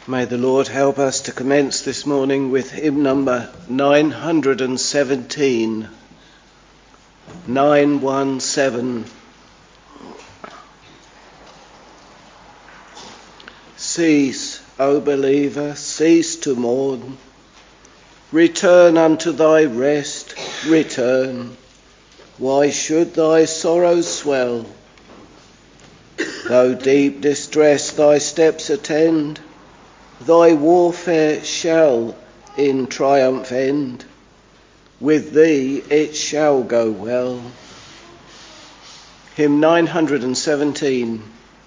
May the Lord help us to commence this morning with hymn number 917. 917. Cease, O believer, cease to mourn. Return unto thy rest, return. Why should thy sorrows swell? Though deep distress thy steps attend, thy warfare shall in triumph end. With thee it shall go well. Hymn 917.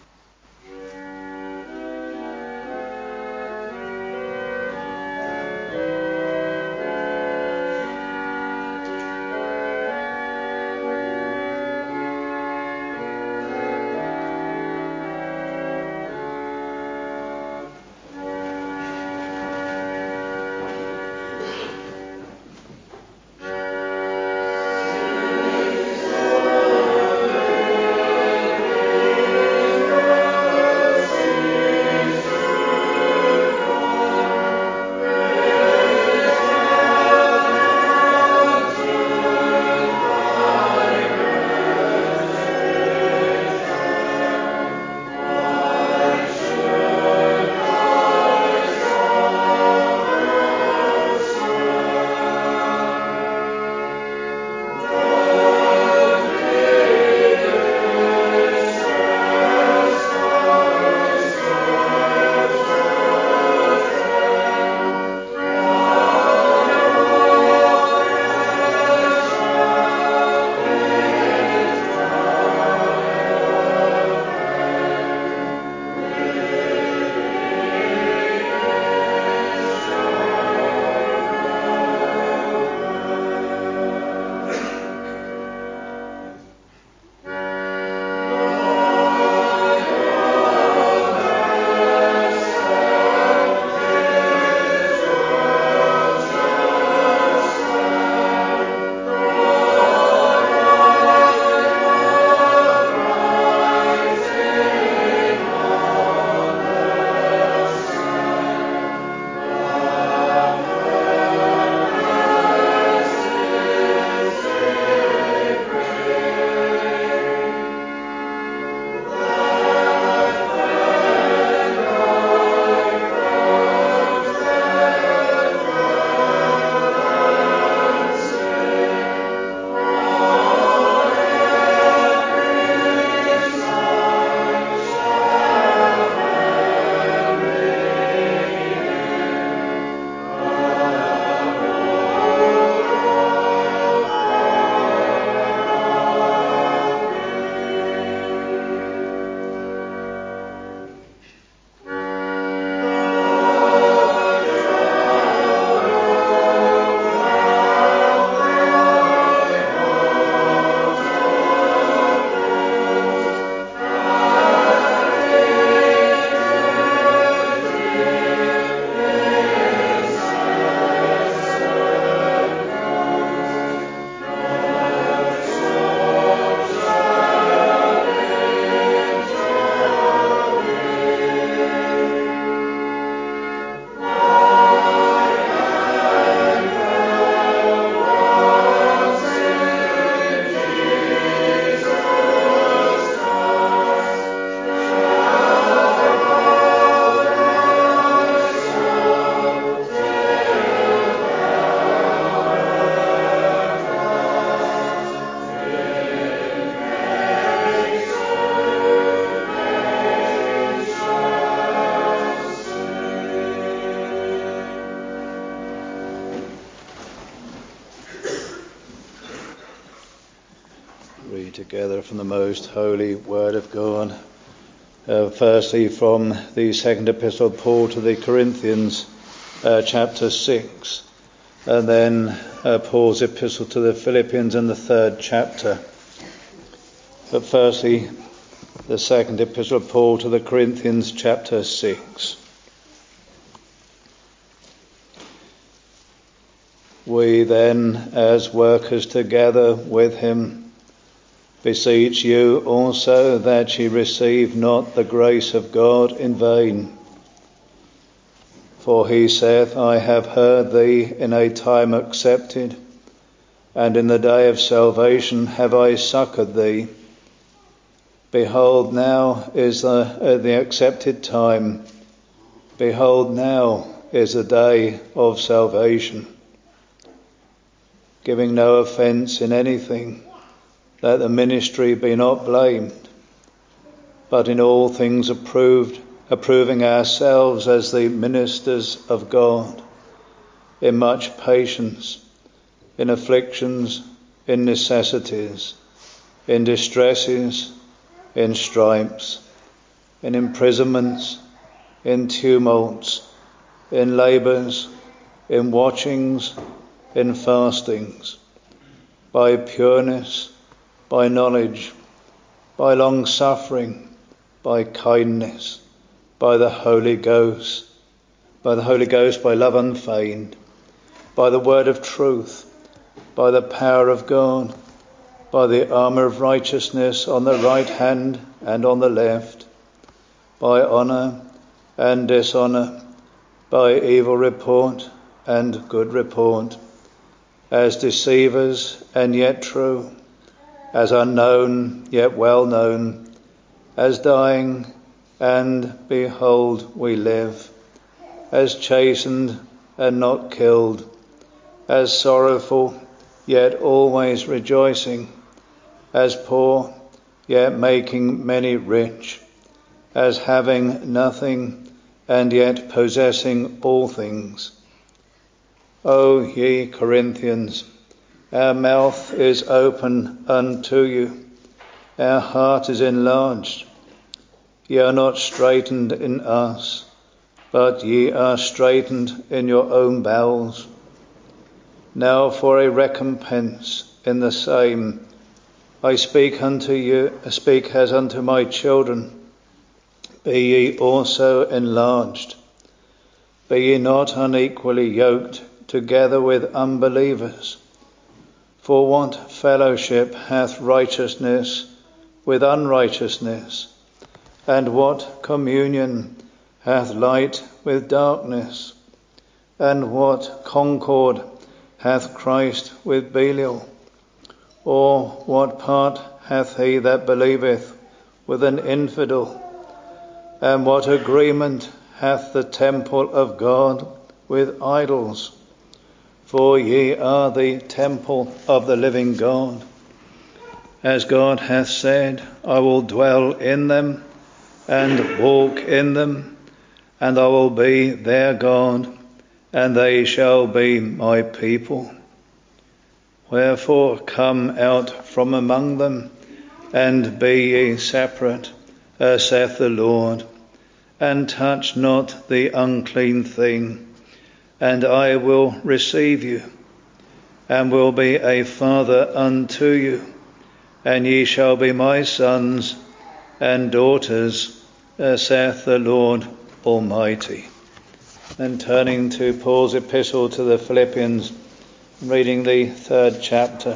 Together from the most holy word of God. Firstly, from the second epistle of Paul to the Corinthians, chapter 6, and then Paul's epistle to the Philippians in the third chapter. But firstly, the second epistle of Paul to the Corinthians, chapter 6. We then, as workers together with him, beseech you also that ye receive not the grace of God in vain. For he saith, I have heard thee in a time accepted, and in the day of salvation have I succoured thee. Behold, now is the accepted time. Behold, now is the day of salvation. Giving no offence in anything, that the ministry be not blamed, but in all things approving ourselves as the ministers of God, in much patience, in afflictions, in necessities, in distresses, in stripes, in imprisonments, in tumults, in labours, in watchings, in fastings, by pureness, by knowledge, by long-suffering, by kindness, by the Holy Ghost, by love unfeigned, by the word of truth, by the power of God, by the armour of righteousness on the right hand and on the left, by honour and dishonour, by evil report and good report, as deceivers and yet true, as unknown yet well known, as dying and behold we live, as chastened and not killed, as sorrowful yet always rejoicing, as poor yet making many rich, as having nothing and yet possessing all things. O ye Corinthians, our mouth is open unto you, our heart is enlarged. Ye are not straitened in us, but ye are straitened in your own bowels. Now for a recompense in the same, I speak as unto my children, be ye also enlarged. Be ye not unequally yoked together with unbelievers. For what fellowship hath righteousness with unrighteousness? And what communion hath light with darkness? And what concord hath Christ with Belial? Or what part hath he that believeth with an infidel? And what agreement hath the temple of God with idols? For ye are the temple of the living God. As God hath said, I will dwell in them and walk in them, and I will be their God, and they shall be my people. Wherefore come out from among them, and be ye separate, saith the Lord, and touch not the unclean thing, and I will receive you, and will be a father unto you, and ye shall be my sons and daughters, saith the Lord Almighty. Then turning to Paul's epistle to the Philippians, reading the 3rd chapter.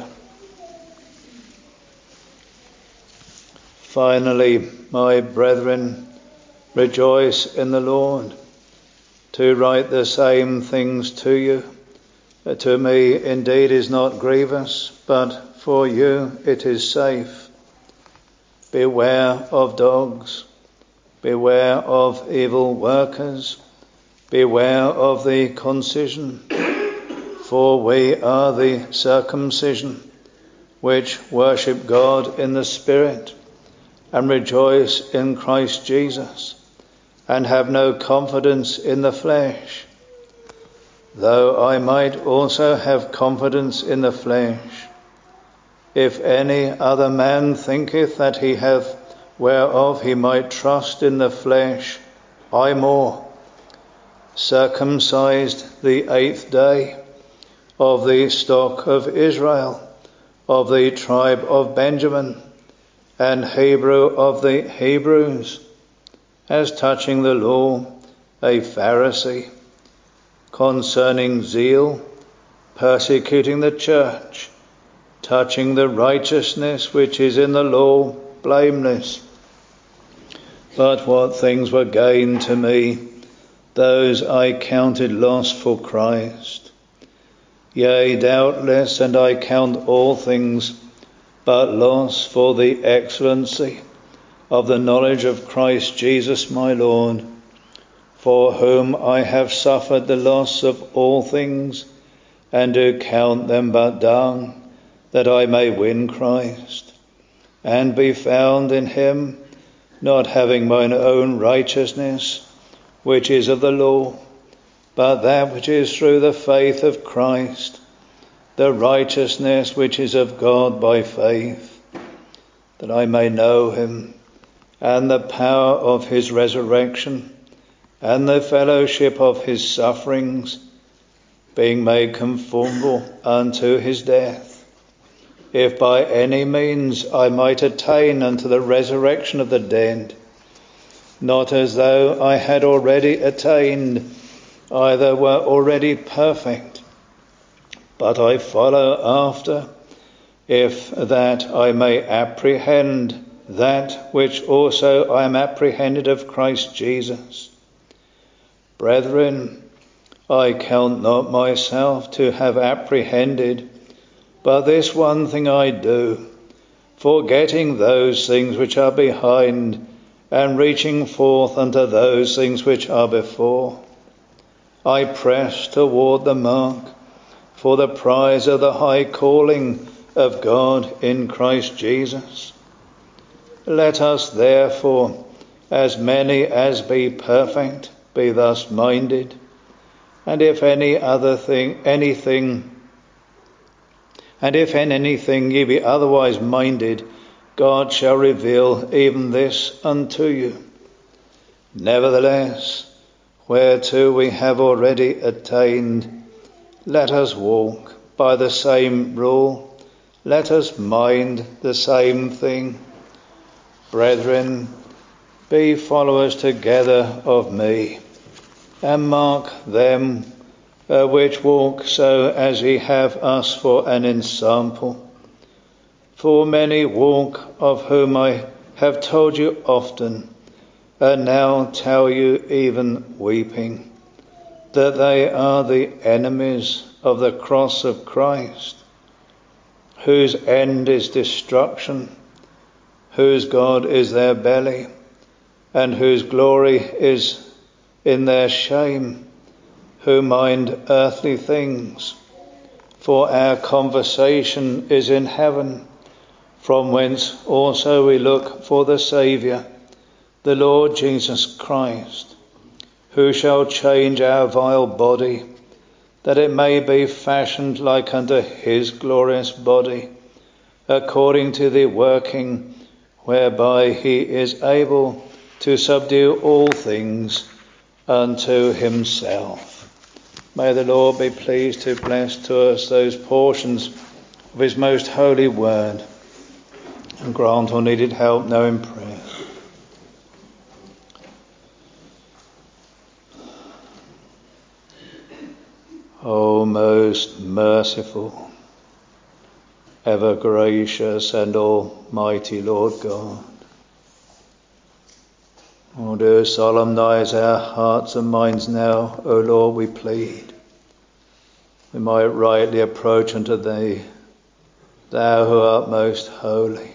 Finally, my brethren, rejoice in the Lord. To write the same things to you, to me indeed is not grievous, but for you it is safe. Beware of dogs, beware of evil workers, beware of the concision, for we are the circumcision, which worship God in the Spirit, and rejoice in Christ Jesus, and have no confidence in the flesh, though I might also have confidence in the flesh. If any other man thinketh that he hath whereof he might trust in the flesh, I more, circumcised the 8th day, of the stock of Israel, of the tribe of Benjamin, and Hebrew of the Hebrews, as touching the law, a Pharisee, concerning zeal, persecuting the church, touching the righteousness which is in the law, blameless. But what things were gain to me, those I counted lost for Christ. Yea, doubtless, and I count all things but loss for the excellency of the knowledge of Christ Jesus my Lord, for whom I have suffered the loss of all things, and do count them but dung, that I may win Christ, and be found in him, not having mine own righteousness, which is of the law, but that which is through the faith of Christ, the righteousness which is of God by faith, that I may know him, and the power of his resurrection, and the fellowship of his sufferings, being made conformable unto his death, if by any means I might attain unto the resurrection of the dead, not as though I had already attained, either were already perfect, but I follow after, if that I may apprehend that which also I am apprehended of Christ Jesus. Brethren, I count not myself to have apprehended, but this one thing I do, forgetting those things which are behind, and reaching forth unto those things which are before. I press toward the mark, for the prize of the high calling of God in Christ Jesus. Let us therefore, as many as be perfect, be thus minded, and if in anything ye be otherwise minded, God shall reveal even this unto you. Nevertheless, whereto we have already attained, let us walk by the same rule, let us mind the same thing. Brethren, be followers together of me, and mark them which walk so as ye have us for an ensample. For many walk, of whom I have told you often, and now tell you even weeping, that they are the enemies of the cross of Christ, whose end is destruction, whose God is their belly, and whose glory is in their shame, who mind earthly things. For our conversation is in heaven, from whence also we look for the Saviour, the Lord Jesus Christ, who shall change our vile body, that it may be fashioned like unto his glorious body, according to the working whereby he is able to subdue all things unto himself. May the Lord be pleased to bless to us those portions of his most holy word, and grant all needed help now in prayer. O most merciful, ever gracious and almighty Lord God, oh, do solemnize our hearts and minds now, O Lord, we plead. We might rightly approach unto thee, thou who art most holy.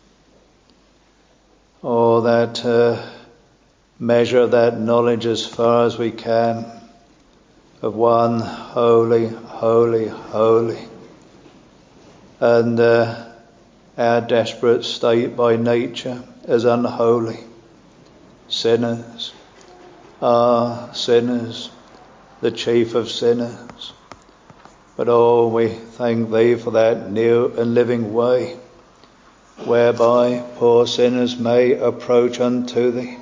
Oh, that measure of that knowledge as far as we can of one holy, holy, holy, and our desperate state by nature as unholy sinners, sinners, the chief of sinners. But oh, we thank thee for that new and living way whereby poor sinners may approach unto thee.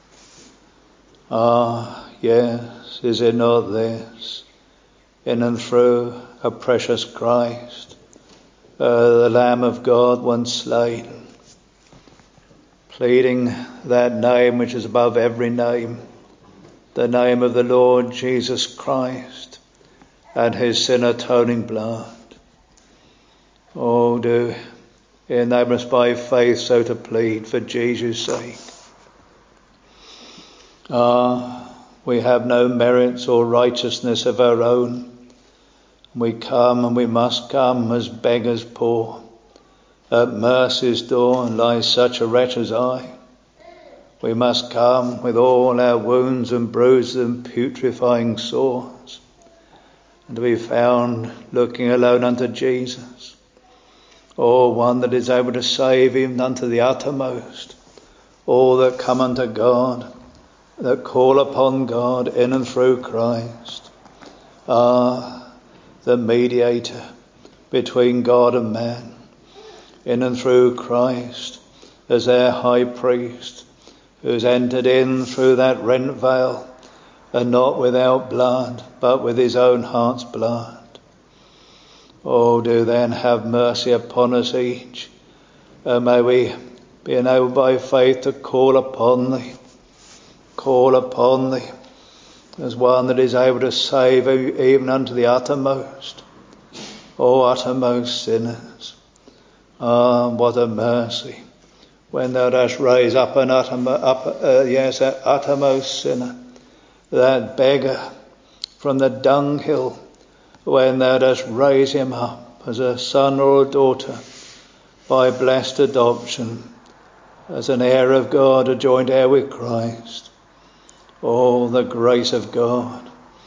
Yes, is it not this, in and through a precious Christ, the Lamb of God once slain, pleading that name which is above every name, the name of the Lord Jesus Christ, and his sin-atoning blood. Oh, do enable us by faith so to plead for Jesus' sake. We have no merits or righteousness of our own. We come, and we must come, as beggars poor. At mercy's door lies such a wretch as I. We must come with all our wounds and bruises and putrefying sores, and to be found looking alone unto Jesus, or one that is able to save even unto the uttermost. All that come unto God, that call upon God in and through Christ, are the mediator between God and man, in and through Christ as their high priest, who's entered in through that rent veil, and not without blood, but with his own heart's blood. Oh, do then have mercy upon us each, and may we be enabled by faith to call upon thee as one that is able to save even unto the uttermost. O uttermost sinners, what a mercy when thou dost raise up that uttermost sinner, that beggar from the dunghill, when thou dost raise him up as a son or a daughter by blessed adoption, as an heir of God, a joint heir with Christ. Oh, the grace of God.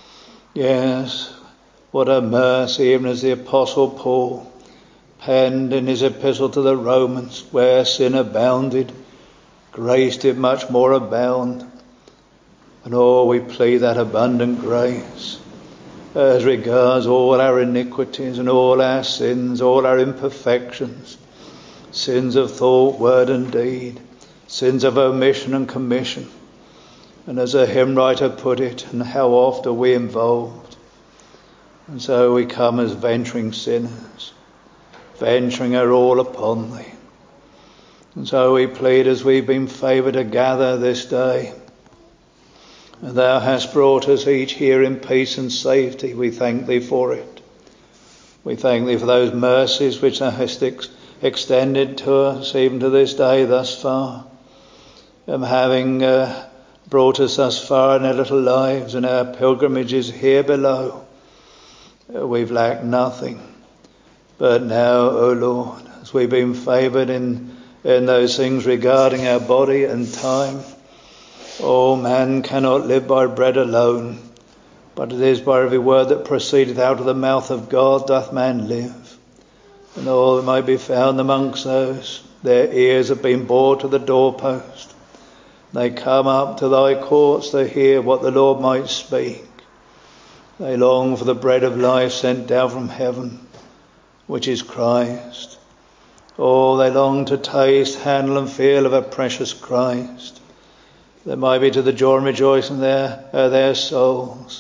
Yes, what a mercy, even as the Apostle Paul penned in his epistle to the Romans, where sin abounded, grace did much more abound. And oh, we plead that abundant grace as regards all our iniquities and all our sins, all our imperfections, sins of thought, word and deed, sins of omission and commission. And as a hymn writer put it, and how oft are we involved? And so we come as venturing sinners, venturing our all upon thee. And so we plead, as we've been favoured to gather this day, and thou hast brought us each here in peace and safety. We thank thee for it. We thank thee for those mercies which thou hast extended to us even to this day thus far. And having brought us thus far in our little lives and our pilgrimages here below, we've lacked nothing. But now, O Lord, as we've been favoured in those things regarding our body and time, oh, man cannot live by bread alone, but it is by every word that proceedeth out of the mouth of God doth man live. And all that might be found amongst those, their ears have been bored to the doorpost. They come up to thy courts to hear what the Lord might speak. They long for the bread of life sent down from heaven, which is Christ. Oh, they long to taste, handle and feel of a precious Christ, that might be to the joy and rejoicing their souls.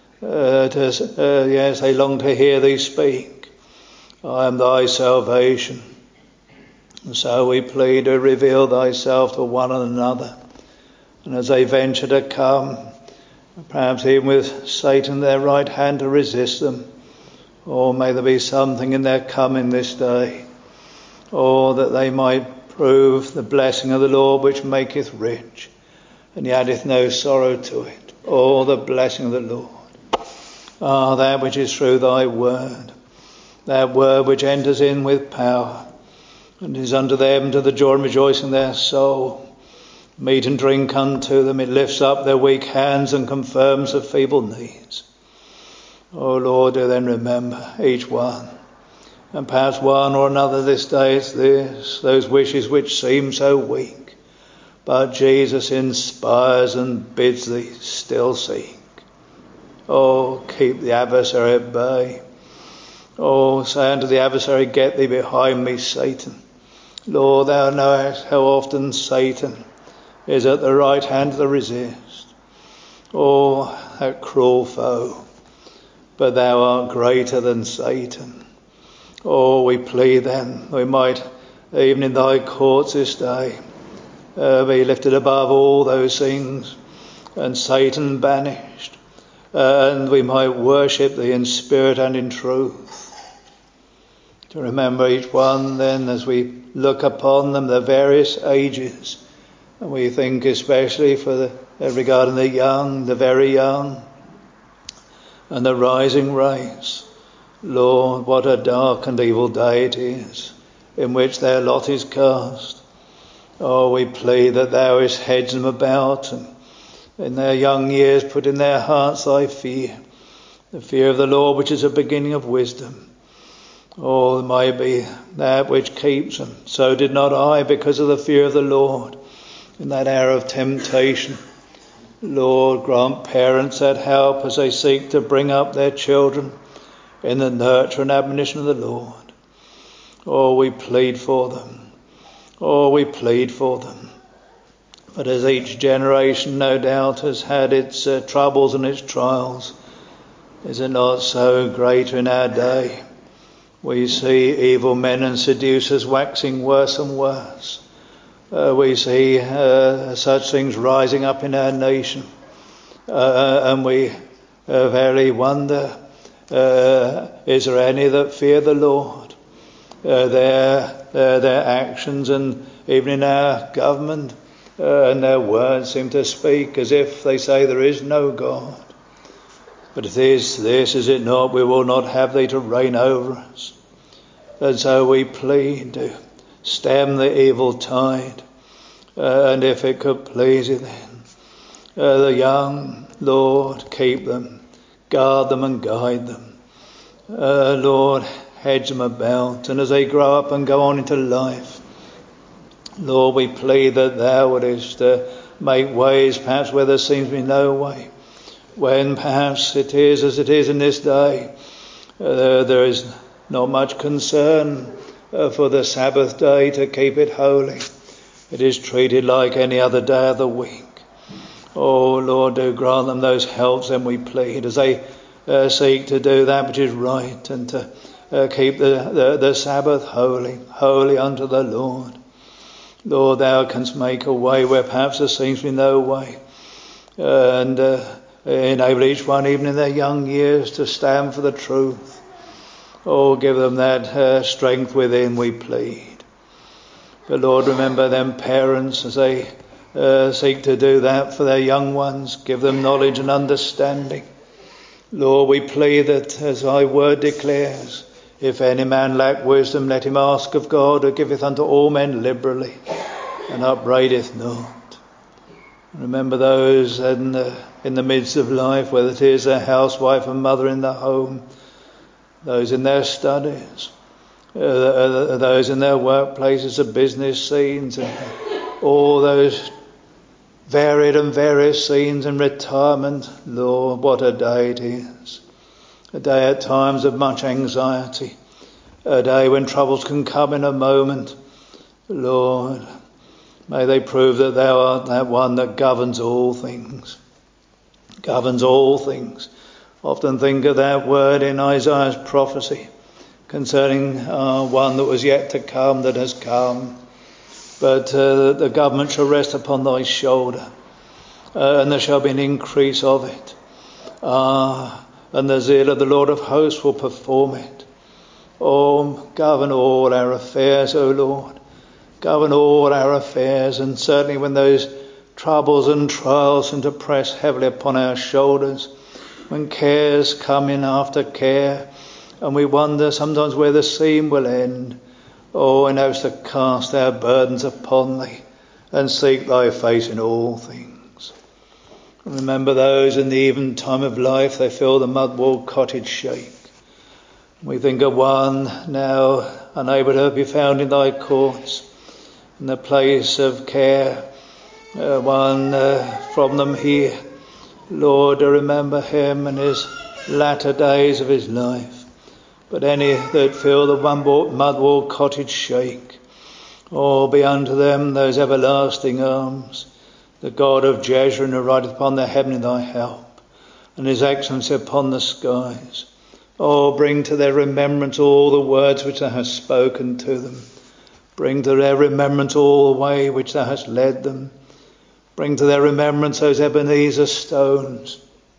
Yes, they long to hear thee speak. I am thy salvation. And so we plead to reveal thyself to one another. And as they venture to come, perhaps even with Satan their right hand to resist them, oh, may there be something in their coming this day, or that they might prove the blessing of the Lord which maketh rich, and he addeth no sorrow to it. Oh, the blessing of the Lord. Ah, that which is through thy word, that word which enters in with power, and is unto them to the joy and rejoicing their soul. Meat and drink unto them, it lifts up their weak hands and confirms their feeble knees. Oh Lord, do then remember each one, and perhaps one or another this day it's this, those wishes which seem so weak, but Jesus inspires and bids thee still seek. Oh, keep the adversary at bay. Oh, say unto the adversary, get thee behind me, Satan. Lord, thou knowest how often Satan is at the right hand to resist. Oh, that cruel foe. But thou art greater than Satan. Oh, we plead then, we might, even in thy courts this day, be lifted above all those things, and Satan banished, and we might worship thee in spirit and in truth. To remember each one then, as we look upon them, the various ages And we think especially regarding the young, the very young, and the rising race. Lord, what a dark and evil day it is in which their lot is cast. Oh, we plead that thou hast hedged them about, and in their young years put in their hearts thy fear, the fear of the Lord, which is the beginning of wisdom. Oh, it may be that which keeps them. So did not I, because of the fear of the Lord, in that hour of temptation. Lord, grant parents that help as they seek to bring up their children in the nurture and admonition of the Lord. Oh, we plead for them. Oh, we plead for them. But as each generation, no doubt, has had its troubles and its trials, is it not so greater in our day? We see evil men and seducers waxing worse and worse. We see such things rising up in our nation. And we verily wonder, is there any that fear the Lord? Their actions, and even in our government, and their words seem to speak as if they say there is no God. But it is this, is it not? We will not have thee to reign over us. And so we plead to stem the evil tide. And if it could please you then, the young, Lord, keep them, guard them and guide them. Lord, hedge them about. And as they grow up and go on into life, Lord, we plead that thou wouldest make ways perhaps where there seems to be no way. When perhaps it is as it is in this day, there is not much concern for the Sabbath day to keep it holy. It is treated like any other day of the week. Oh Lord, do grant them those helps, and we plead, as they seek to do that which is right, and to keep the Sabbath holy unto the Lord. Lord, thou canst make a way where perhaps there seems to be no way, and enable each one, even in their young years, to stand for the truth. Oh, give them that strength within, we plead. But Lord, remember them parents as they seek to do that for their young ones. Give them knowledge and understanding. Lord, we plead that, as thy word declares, if any man lack wisdom, let him ask of God, who giveth unto all men liberally, and upbraideth not. Remember those in the midst of life, whether it is a housewife and mother in the home, those in their studies, those in their workplaces, the business scenes, and all those varied and various scenes in retirement. Lord, what a day it is. A day at times of much anxiety. A day when troubles can come in a moment. Lord, may they prove that thou art that one that governs all things. Governs all things. Often think of that word in Isaiah's prophecy concerning one that was yet to come, that has come. But the government shall rest upon thy shoulder, and there shall be an increase of it. And the zeal of the Lord of hosts will perform it. Oh, govern all our affairs, O Lord. Govern all our affairs, and certainly when those troubles and trials seem to press heavily upon our shoulders, when cares come in after care, and we wonder sometimes where the seam will end. Oh, and us to cast our burdens upon thee, and seek thy face in all things. Remember those in the eventime of life, they feel the mud-walled cottage shake. We think of one now unable to be found in thy courts, in the place of care, one from them here. Lord, remember him in his latter days of his life. But any that feel the mud-walled cottage shake, oh, be unto them those everlasting arms, the God of Jeshurun, who rideth upon the heaven in thy help, and his excellency upon the skies. Oh, bring to their remembrance all the words which thou hast spoken to them. Bring to their remembrance all the way which thou hast led them. Bring to their remembrance those Ebenezer stones.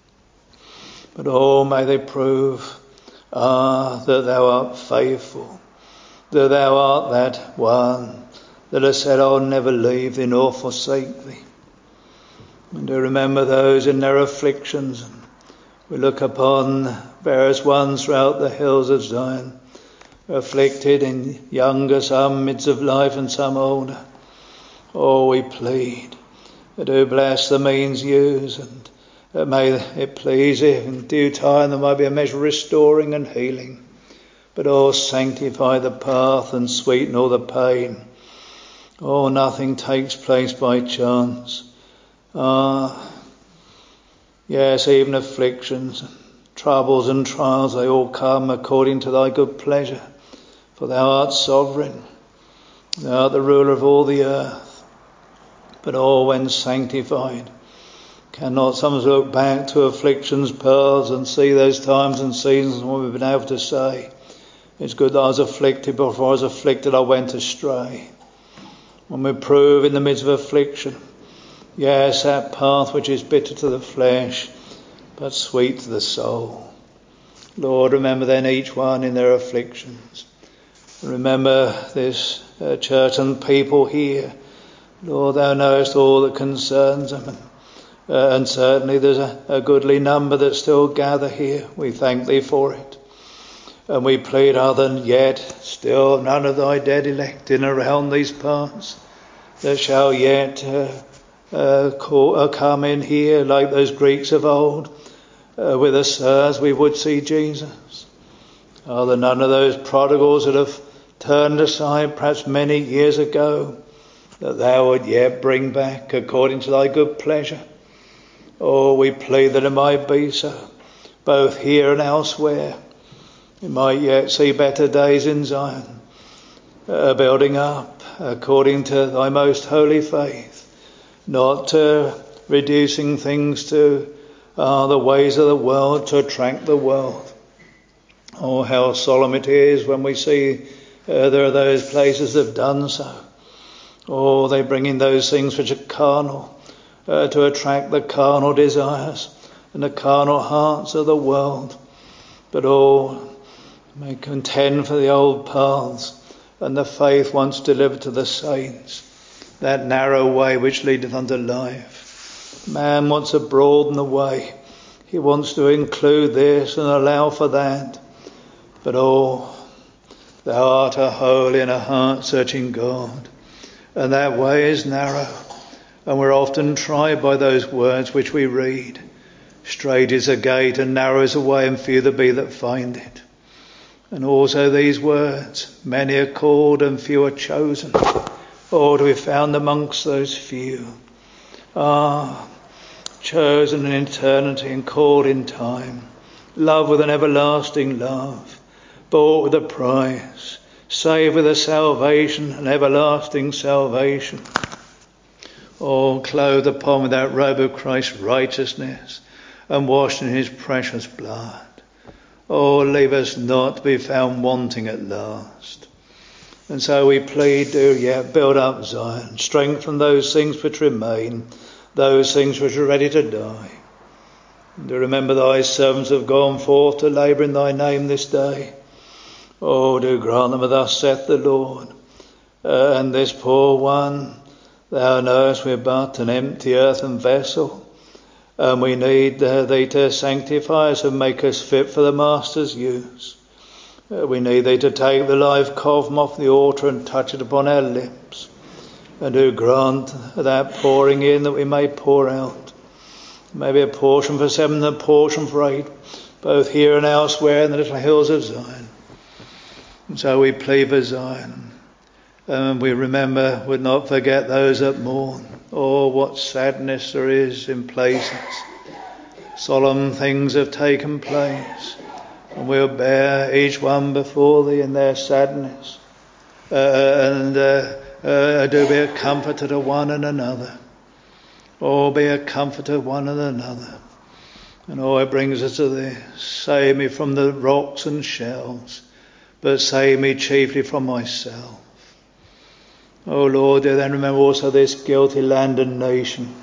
But oh, may they prove that thou art faithful, that thou art that one that have said, I'll never leave thee nor forsake thee. And do remember those in their afflictions. We look upon various ones throughout the hills of Zion, afflicted in younger, some midst of life and some older. Oh, we plead, do bless the means used, and may it please if in due time there might be a measure of restoring and healing. But oh, sanctify the path and sweeten all the pain. Oh, nothing takes place by chance. Yes, even afflictions, troubles and trials, they all come according to thy good pleasure. For thou art sovereign, thou art the ruler of all the earth. But all when sanctified, cannot sometimes look back to afflictions, pearls, and see those times and seasons when we've been able to say, it's good that I was afflicted, but before I was afflicted I went astray. When we prove in the midst of affliction, yes, that path which is bitter to the flesh, but sweet to the soul. Lord, remember then each one in their afflictions. Remember this church and people here. Lord, thou knowest all that concerns them. And certainly there's a goodly number that still gather here. We thank thee for it. And we plead other than yet still none of thy dead elect in around these parts that shall yet come in here like those Greeks of old with us as we would see Jesus. Are there none of those prodigals that have turned aside perhaps many years ago that thou would yet bring back according to thy good pleasure? Oh, we plead that it might be so, both here and elsewhere. We might yet see better days in Zion, building up according to thy most holy faith, not reducing things to the ways of the world to attract the world. Oh, how solemn it is when we see there are those places that have done so. Oh, they bring in those things which are carnal to attract the carnal desires and the carnal hearts of the world. But oh, may contend for the old paths and the faith once delivered to the saints, that narrow way which leadeth unto life. Man wants to broaden the way. He wants to include this and allow for that. But oh, thou art a holy and a heart-searching God, and that way is narrow, and we're often tried by those words which we read. Strait is the gate and narrow is the way, and few there be that find it. And also these words, many are called and few are chosen. Oh, to be found amongst those few. Chosen in eternity and called in time. Love with an everlasting love. Bought with a price. Saved with a salvation, an everlasting salvation. Oh, clothed upon with that robe of Christ's righteousness and washed in his precious blood. Oh, leave us not to be found wanting at last. And so we plead, do yet build up Zion, strengthen those things which remain, those things which are ready to die. And do remember thy servants have gone forth to labour in thy name this day. Oh, do grant them, thus saith the Lord. And this poor one, thou knowest we're but an empty earthen vessel. And we need thee to sanctify us and make us fit for the Master's use. We need thee to take the live coal from off the altar and touch it upon our lips. And do grant that pouring in that we may pour out. Maybe a portion for 7 and a portion for 8, both here and elsewhere in the little hills of Zion. And so we plead for Zion. And we remember, would not forget those that mourn. Oh, what sadness there is in places. Solemn things have taken place. And we'll bear each one before thee in their sadness. And do be a comforter to one and another. Oh, be a comforter to one and another. And oh, it brings us to this. Save me from the rocks and shells, but save me chiefly from myself. Oh Lord, do then remember also this guilty land and nation.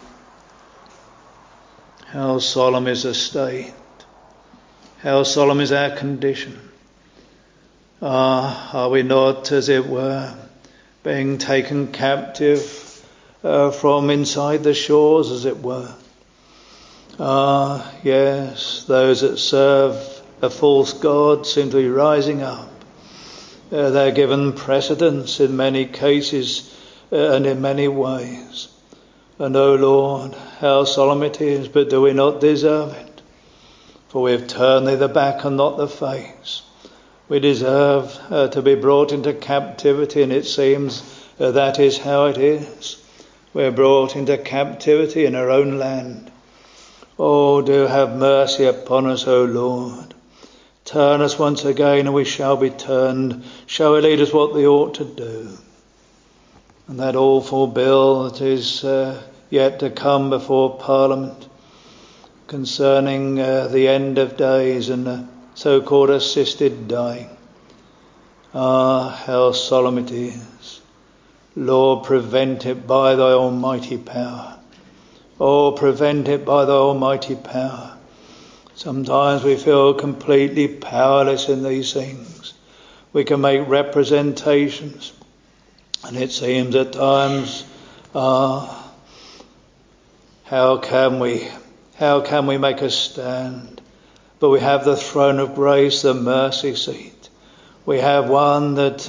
How solemn is the state. How solemn is our condition. Are we not, as it were, being taken captive from inside the shores, as it were. Yes, those that serve a false god seem to be rising up. They're given precedence in many cases and in many ways. And, O Lord, how solemn it is, but do we not deserve it? For we have turned thee the back and not the face. We deserve to be brought into captivity, and it seems that is how it is. We're brought into captivity in our own land. Oh, do have mercy upon us, O Lord. Turn us once again, and we shall be turned. Shall we lead us what we ought to do? And that awful bill that is yet to come before Parliament concerning the end of days and the so-called assisted dying. How solemn it is. Lord, prevent it by thy almighty power. Oh, prevent it by thy almighty power. Sometimes we feel completely powerless in these things. We can make representations, and it seems at times, how can we make a stand? But we have the throne of grace, the mercy seat. We have one that,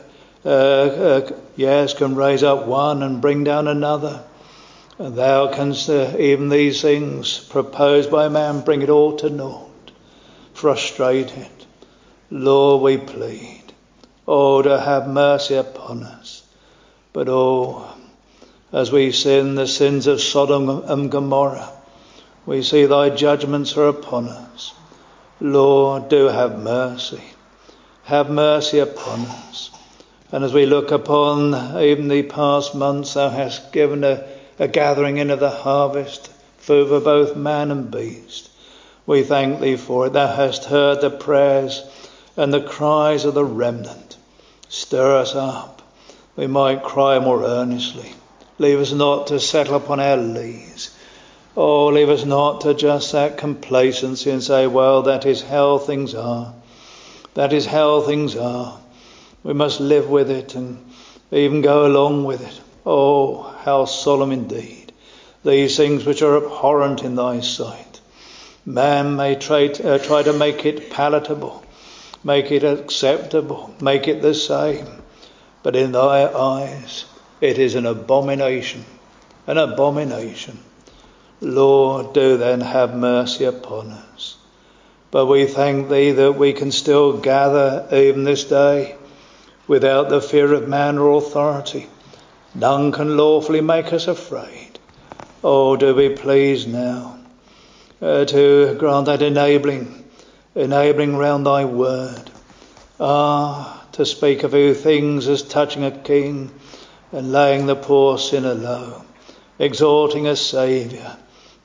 can raise up one and bring down another. And thou canst, even these things proposed by man, bring it all to naught. Frustrate it. Lord, we plead. Oh, to have mercy upon us. But as we sin the sins of Sodom and Gomorrah, we see thy judgments are upon us. Lord, do have mercy. Have mercy upon us. And as we look upon even the past months, thou hast given a gathering in of the harvest, food for both man and beast. We thank thee for it. Thou hast heard the prayers and the cries of the remnant. Stir us up. We might cry more earnestly. Leave us not to settle upon our lees. Oh, leave us not to just that complacency and say, well, that is how things are. That is how things are. We must live with it and even go along with it. Oh, how solemn indeed. These things which are abhorrent in thy sight. Man may try to make it palatable, make it acceptable, make it the same. But in thy eyes it is an abomination, an abomination. Lord, do then have mercy upon us. But we thank thee that we can still gather even this day without the fear of man or authority. None can lawfully make us afraid. Oh, do be pleased now to grant that enabling round thy word. To speak of you things as touching a king and laying the poor sinner low, exalting a Saviour.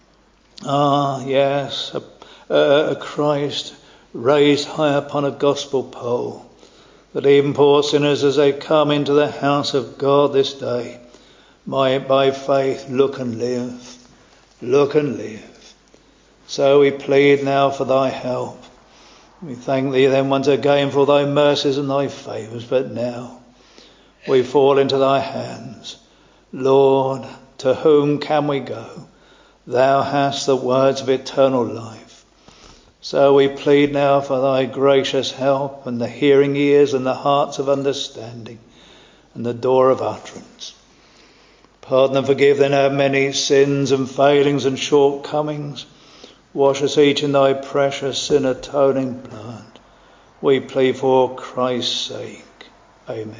Yes, a Christ raised high upon a gospel pole, that even poor sinners as they come into the house of God this day might by faith look and live. Look and live. So we plead now for thy help. We thank thee then once again for thy mercies and thy favours, but now we fall into thy hands. Lord, to whom can we go? Thou hast the words of eternal life. So we plead now for thy gracious help and the hearing ears and the hearts of understanding and the door of utterance. Pardon and forgive then our many sins and failings and shortcomings. Wash us each in thy precious sin atoning blood. We plead for Christ's sake. Amen.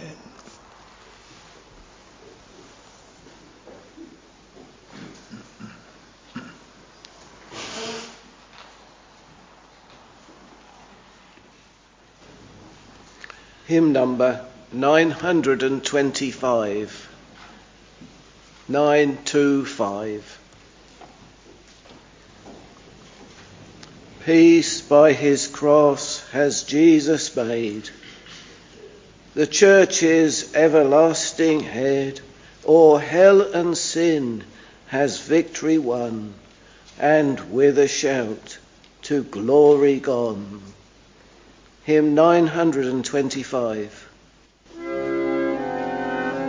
Hymn number 925. 925. Peace by his cross has Jesus made, the church's everlasting head. O'er hell and sin has victory won, and with a shout to glory gone. Hymn 925.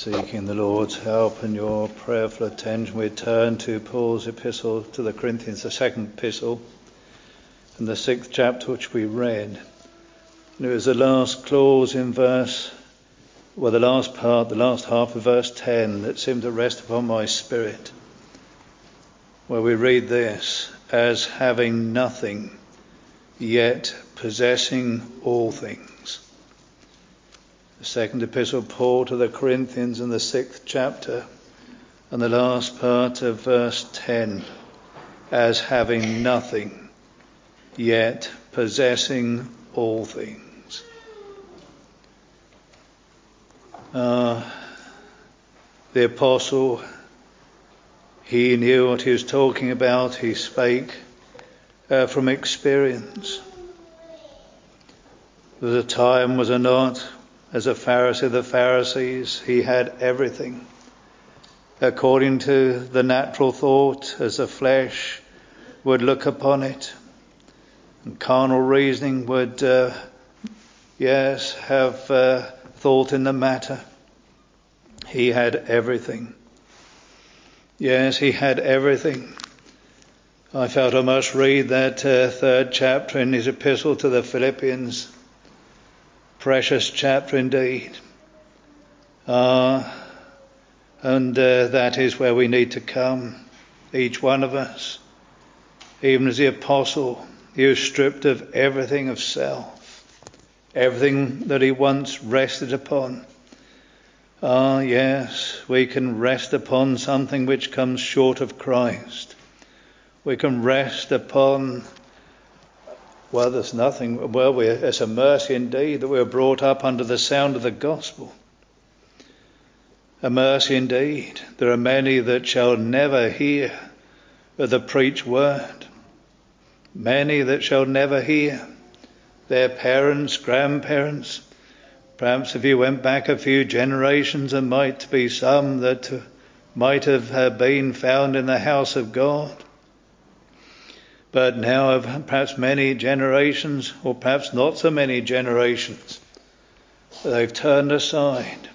Seeking the Lord's help and your prayerful attention, we turn to Paul's epistle to the Corinthians, the second epistle, and the 6th chapter which we read. And it was the last clause in the last half of verse 10 that seemed to rest upon my spirit, where we read this: as having nothing, yet possessing all things. The second epistle of Paul to the Corinthians in the 6th chapter and the last part of verse 10, as having nothing, yet possessing all things. The apostle, he knew what he was talking about. He spake from experience. There was a time, was it not, as a Pharisee of the Pharisees, he had everything according to the natural thought, as the flesh would look upon it, and carnal reasoning would have thought in the matter. He had everything. Yes, he had everything. I felt I must read that 3rd chapter in his epistle to the Philippians. Precious chapter indeed. And that is where we need to come, each one of us. Even as the apostle, he was stripped of everything of self, everything that he once rested upon. Yes, we can rest upon something which comes short of Christ. We can rest upon, there's nothing. It's a mercy indeed that we're brought up under the sound of the gospel. A mercy indeed. There are many that shall never hear the preached word. Many that shall never hear. Their parents, grandparents. Perhaps if you went back a few generations, there might be some that might have been found in the house of God. But now, perhaps many generations, or perhaps not so many generations, they've turned aside.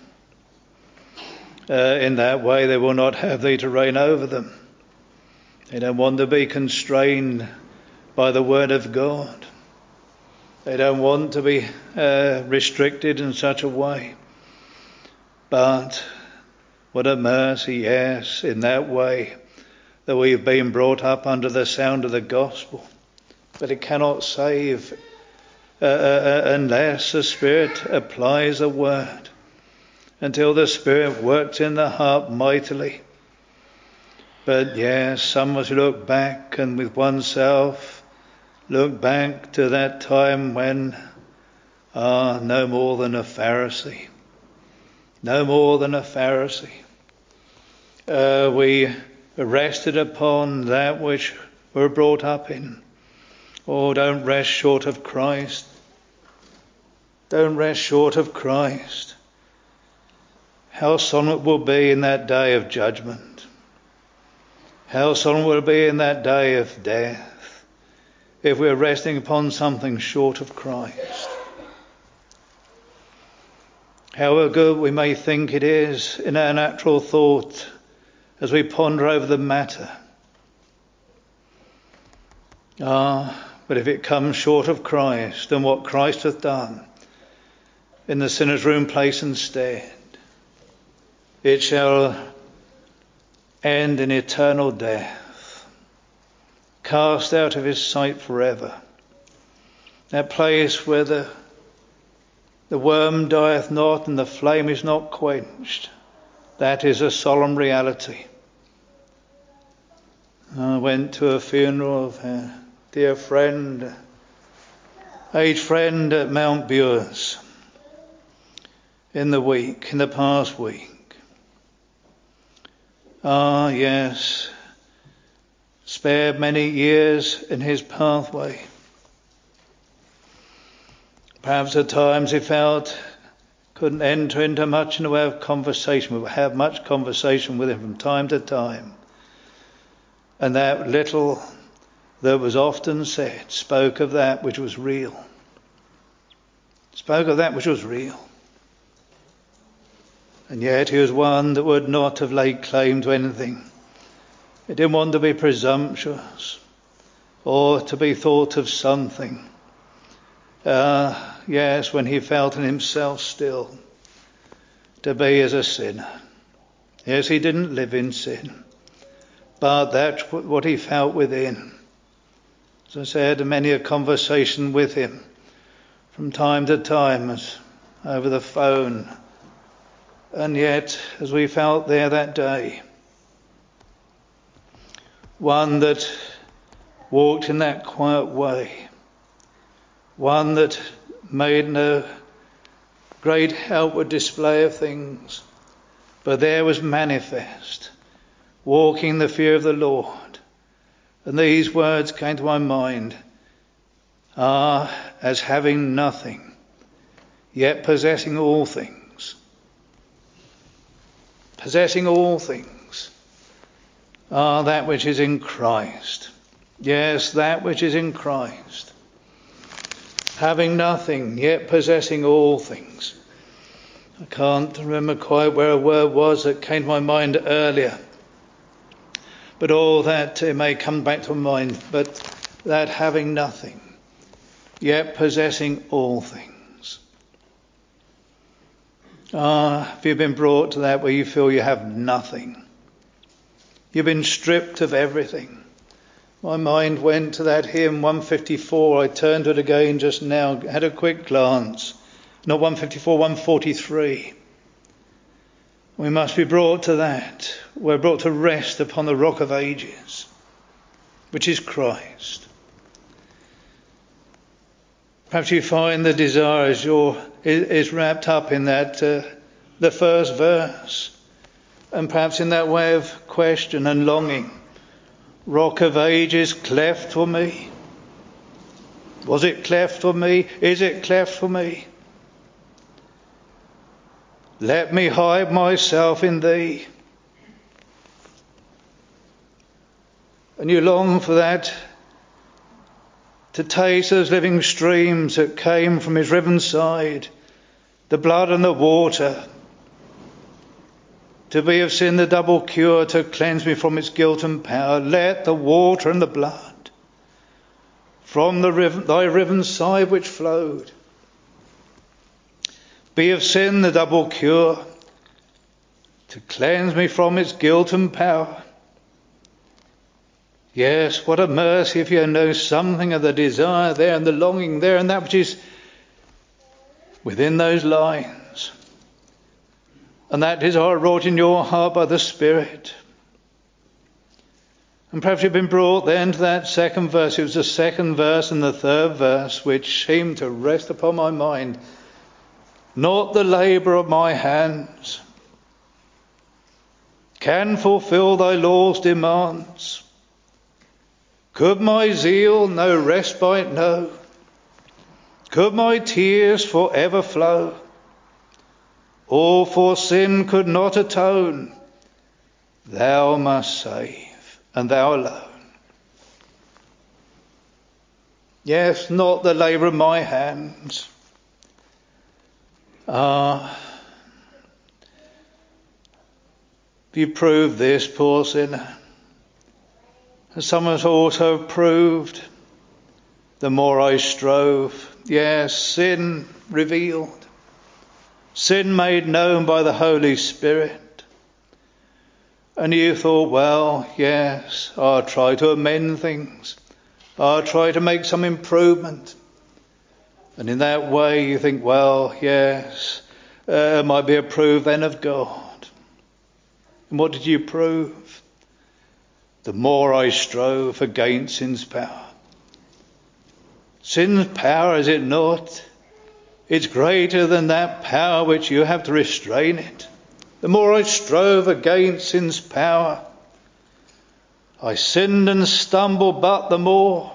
In that way, they will not have thee to reign over them. They don't want to be constrained by the word of God. They don't want to be restricted in such a way. But what a mercy, yes, in that way, that we've been brought up under the sound of the gospel. But it cannot save unless the Spirit applies a word, until the Spirit works in the heart mightily. But yes, some must look back and with oneself look back to that time when, no more than a Pharisee. No more than a Pharisee. We rested upon that which we're brought up in. Oh, don't rest short of Christ. Don't rest short of Christ. How solemn it will be in that day of judgment. How solemn it will be in that day of death if we're resting upon something short of Christ. However good we may think it is in our natural thought as we ponder over the matter. But if it comes short of Christ and what Christ hath done in the sinner's room place instead, it shall end in eternal death, cast out of his sight forever. That place where the worm dieth not and the flame is not quenched, that is a solemn reality. I went to a funeral of a dear friend, aged friend at Mount Bures in the past week. Yes, spared many years in his pathway. Perhaps at times he felt couldn't enter into much in the way of conversation. We would have much conversation with him from time to time. And that little that was often said spoke of that which was real. Spoke of that which was real. And yet he was one that would not have laid claim to anything. He didn't want to be presumptuous or to be thought of something. Yes, when he felt in himself still to be as a sinner. Yes, he didn't live in sin, but that's what he felt within. As I said, many a conversation with him from time to time over the phone. And yet, as we felt there that day, one that walked in that quiet way, one that made no great outward display of things, but there was manifest, walking in the fear of the Lord. And these words came to my mind, as having nothing, yet possessing all things. Possessing all things are that which is in Christ. Yes, that which is in Christ. Having nothing, yet possessing all things. I can't remember quite where a word was that came to my mind earlier. But all that it may come back to mind. But that having nothing, yet possessing all things. Have you been brought to that where you feel you have nothing? You've been stripped of everything. My mind went to that hymn 154. I turned to it again just now, had a quick glance. Not 154, 143. We must be brought to that. We're brought to rest upon the rock of ages, which is Christ. Perhaps you find the desire is wrapped up in that, the first verse, and perhaps in that way of question and longing. Rock of ages, cleft for me. Was it cleft for me? Is it cleft for me? Let me hide myself in thee. And you long for that, to taste those living streams that came from his riven side, the blood and the water, to be of sin the double cure, to cleanse me from its guilt and power. Let the water and the blood from thy riven side which flowed be of sin the double cure, to cleanse me from its guilt and power. Yes, what a mercy if you know something of the desire there and the longing there and that which is within those lines. And that desire wrought in your heart by the Spirit. And perhaps you've been brought then to that second verse. It was the second verse and the third verse which seemed to rest upon my mind. Not the labour of my hands can fulfil thy law's demands. Could my zeal no respite know? Could my tears for ever flow? Or for sin could not atone? Thou must save, and thou alone. Yes, not the labour of my hands. Have you proved this, poor sinner? As some have also proved, the more I strove. Yes, sin revealed. Sin made known by the Holy Spirit. And you thought, well, yes, I'll try to amend things. I'll try to make some improvement. And in that way you think, well, yes, it might be approved then of God. And what did you prove? The more I strove against sin's power. Sin's power, is it not? It's greater than that power which you have to restrain it. The more I strove against sin's power, I sinned and stumbled but the more.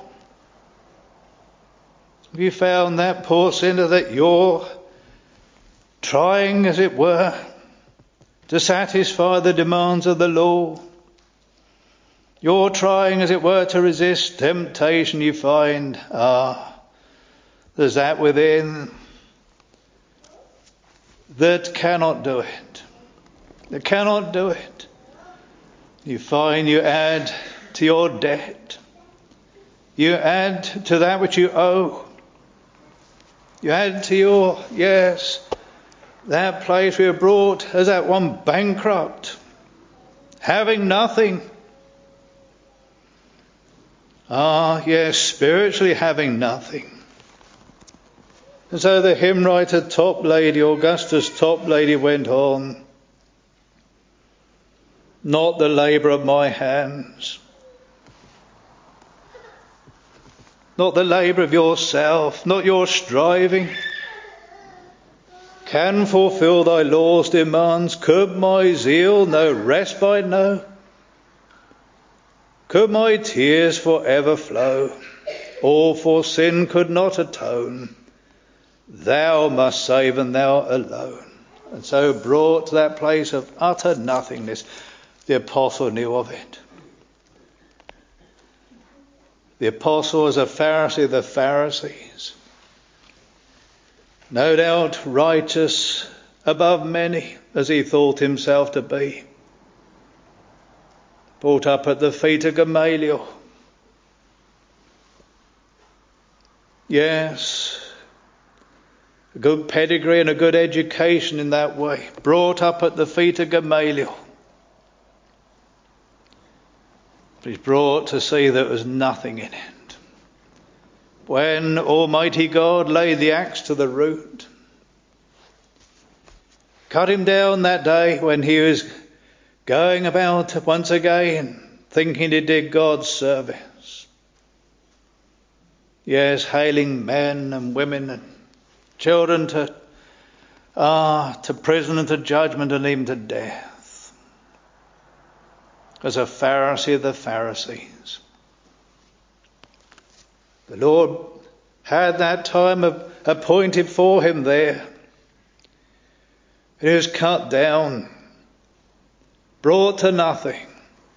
Have you found that, poor sinner, that you're trying, as it were, to satisfy the demands of the law? You're trying, as it were, to resist temptation. You find, there's that within that cannot do it. You cannot do it. You find you add to your debt. You add to that which you owe. You add to your, that place we are brought as that one bankrupt, having nothing. Spiritually having nothing. And so the hymn writer Toplady, Augustus Toplady, went on. Not the labour of my hands, not the labour of yourself, not your striving, can fulfil thy law's demands. Could my zeal no respite know? Could my tears for ever flow? All for sin could not atone. Thou must save, and thou alone. And so brought to that place of utter nothingness, the apostle knew of it. The apostle was a Pharisee of the Pharisees. No doubt righteous above many, as he thought himself to be. Brought up at the feet of Gamaliel. Yes, a good pedigree and a good education in that way. Brought up at the feet of Gamaliel. But he's brought to see there was nothing in it. When Almighty God laid the axe to the root, cut him down that day when he was going about once again thinking he did God's service. Yes, hailing men and women and children to prison and to judgment and even to death. As a Pharisee of the Pharisees. The Lord had that time appointed for him there. He was cut down, brought to nothing.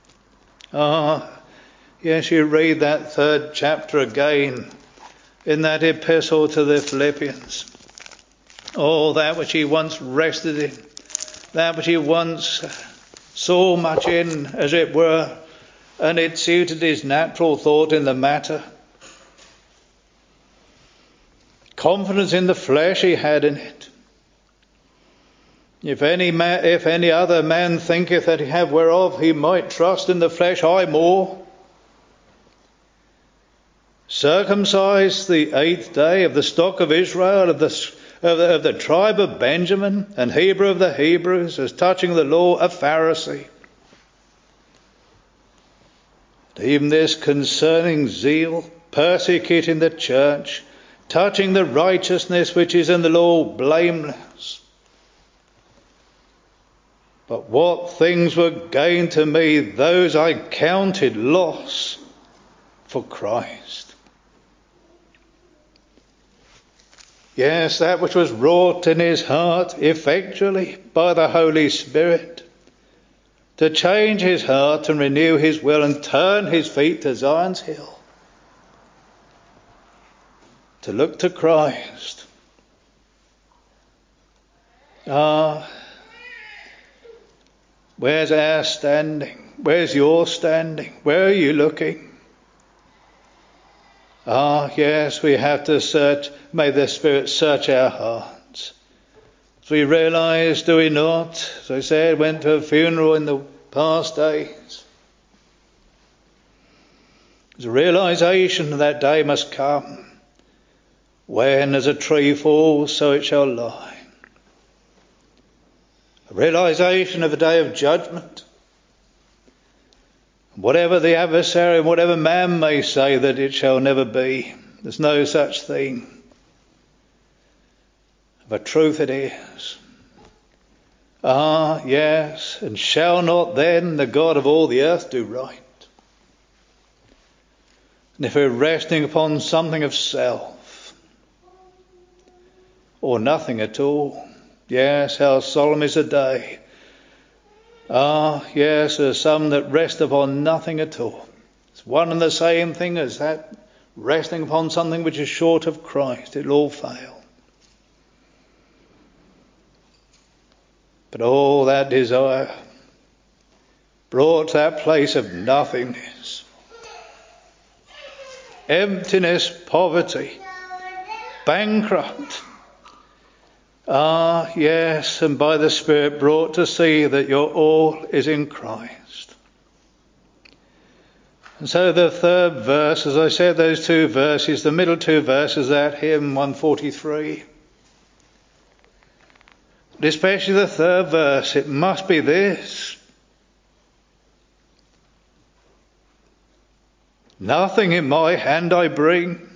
Yes, you read that 3rd chapter again in that epistle to the Philippians. Oh, that which he once rested in, that which he once saw much in, as it were, and it suited his natural thought in the matter. Confidence in the flesh he had in it. If any other man thinketh that he have whereof he might trust in the flesh, I more. Circumcised the 8th day, of the stock of Israel, of the tribe of Benjamin, and Hebrew of the Hebrews, as touching the law, a Pharisee. Even this concerning zeal, persecuting the church, touching the righteousness which is in the law, blameless. But what things were gain to me, those I counted loss for Christ. Yes, that which was wrought in his heart effectually by the Holy Spirit, to change his heart and renew his will and turn his feet to Zion's hill, to look to Christ. Where's our standing? Where's your standing? Where are you looking? Yes, we have to search. May the Spirit search our hearts. As we realise, do we not? As I said, went to a funeral in the past days. There's a realisation that day must come. When as a tree falls, so it shall lie. A realisation of a day of judgment. Whatever the adversary, whatever man may say that it shall never be, there's no such thing. But truth it is. Yes, and shall not then the God of all the earth do right? And if we're resting upon something of self, or nothing at all, yes, how solemn is the day. Yes, there's some that rest upon nothing at all. It's one and the same thing as that resting upon something which is short of Christ. It'll all fail. But all that desire brought to that place of nothingness, emptiness, poverty, bankrupt. Ah, yes, and by the Spirit brought to see that your all is in Christ. And so the third verse, as I said, those two verses, the middle two verses, that hymn 143. But especially the third verse, it must be this. Nothing in my hand I bring,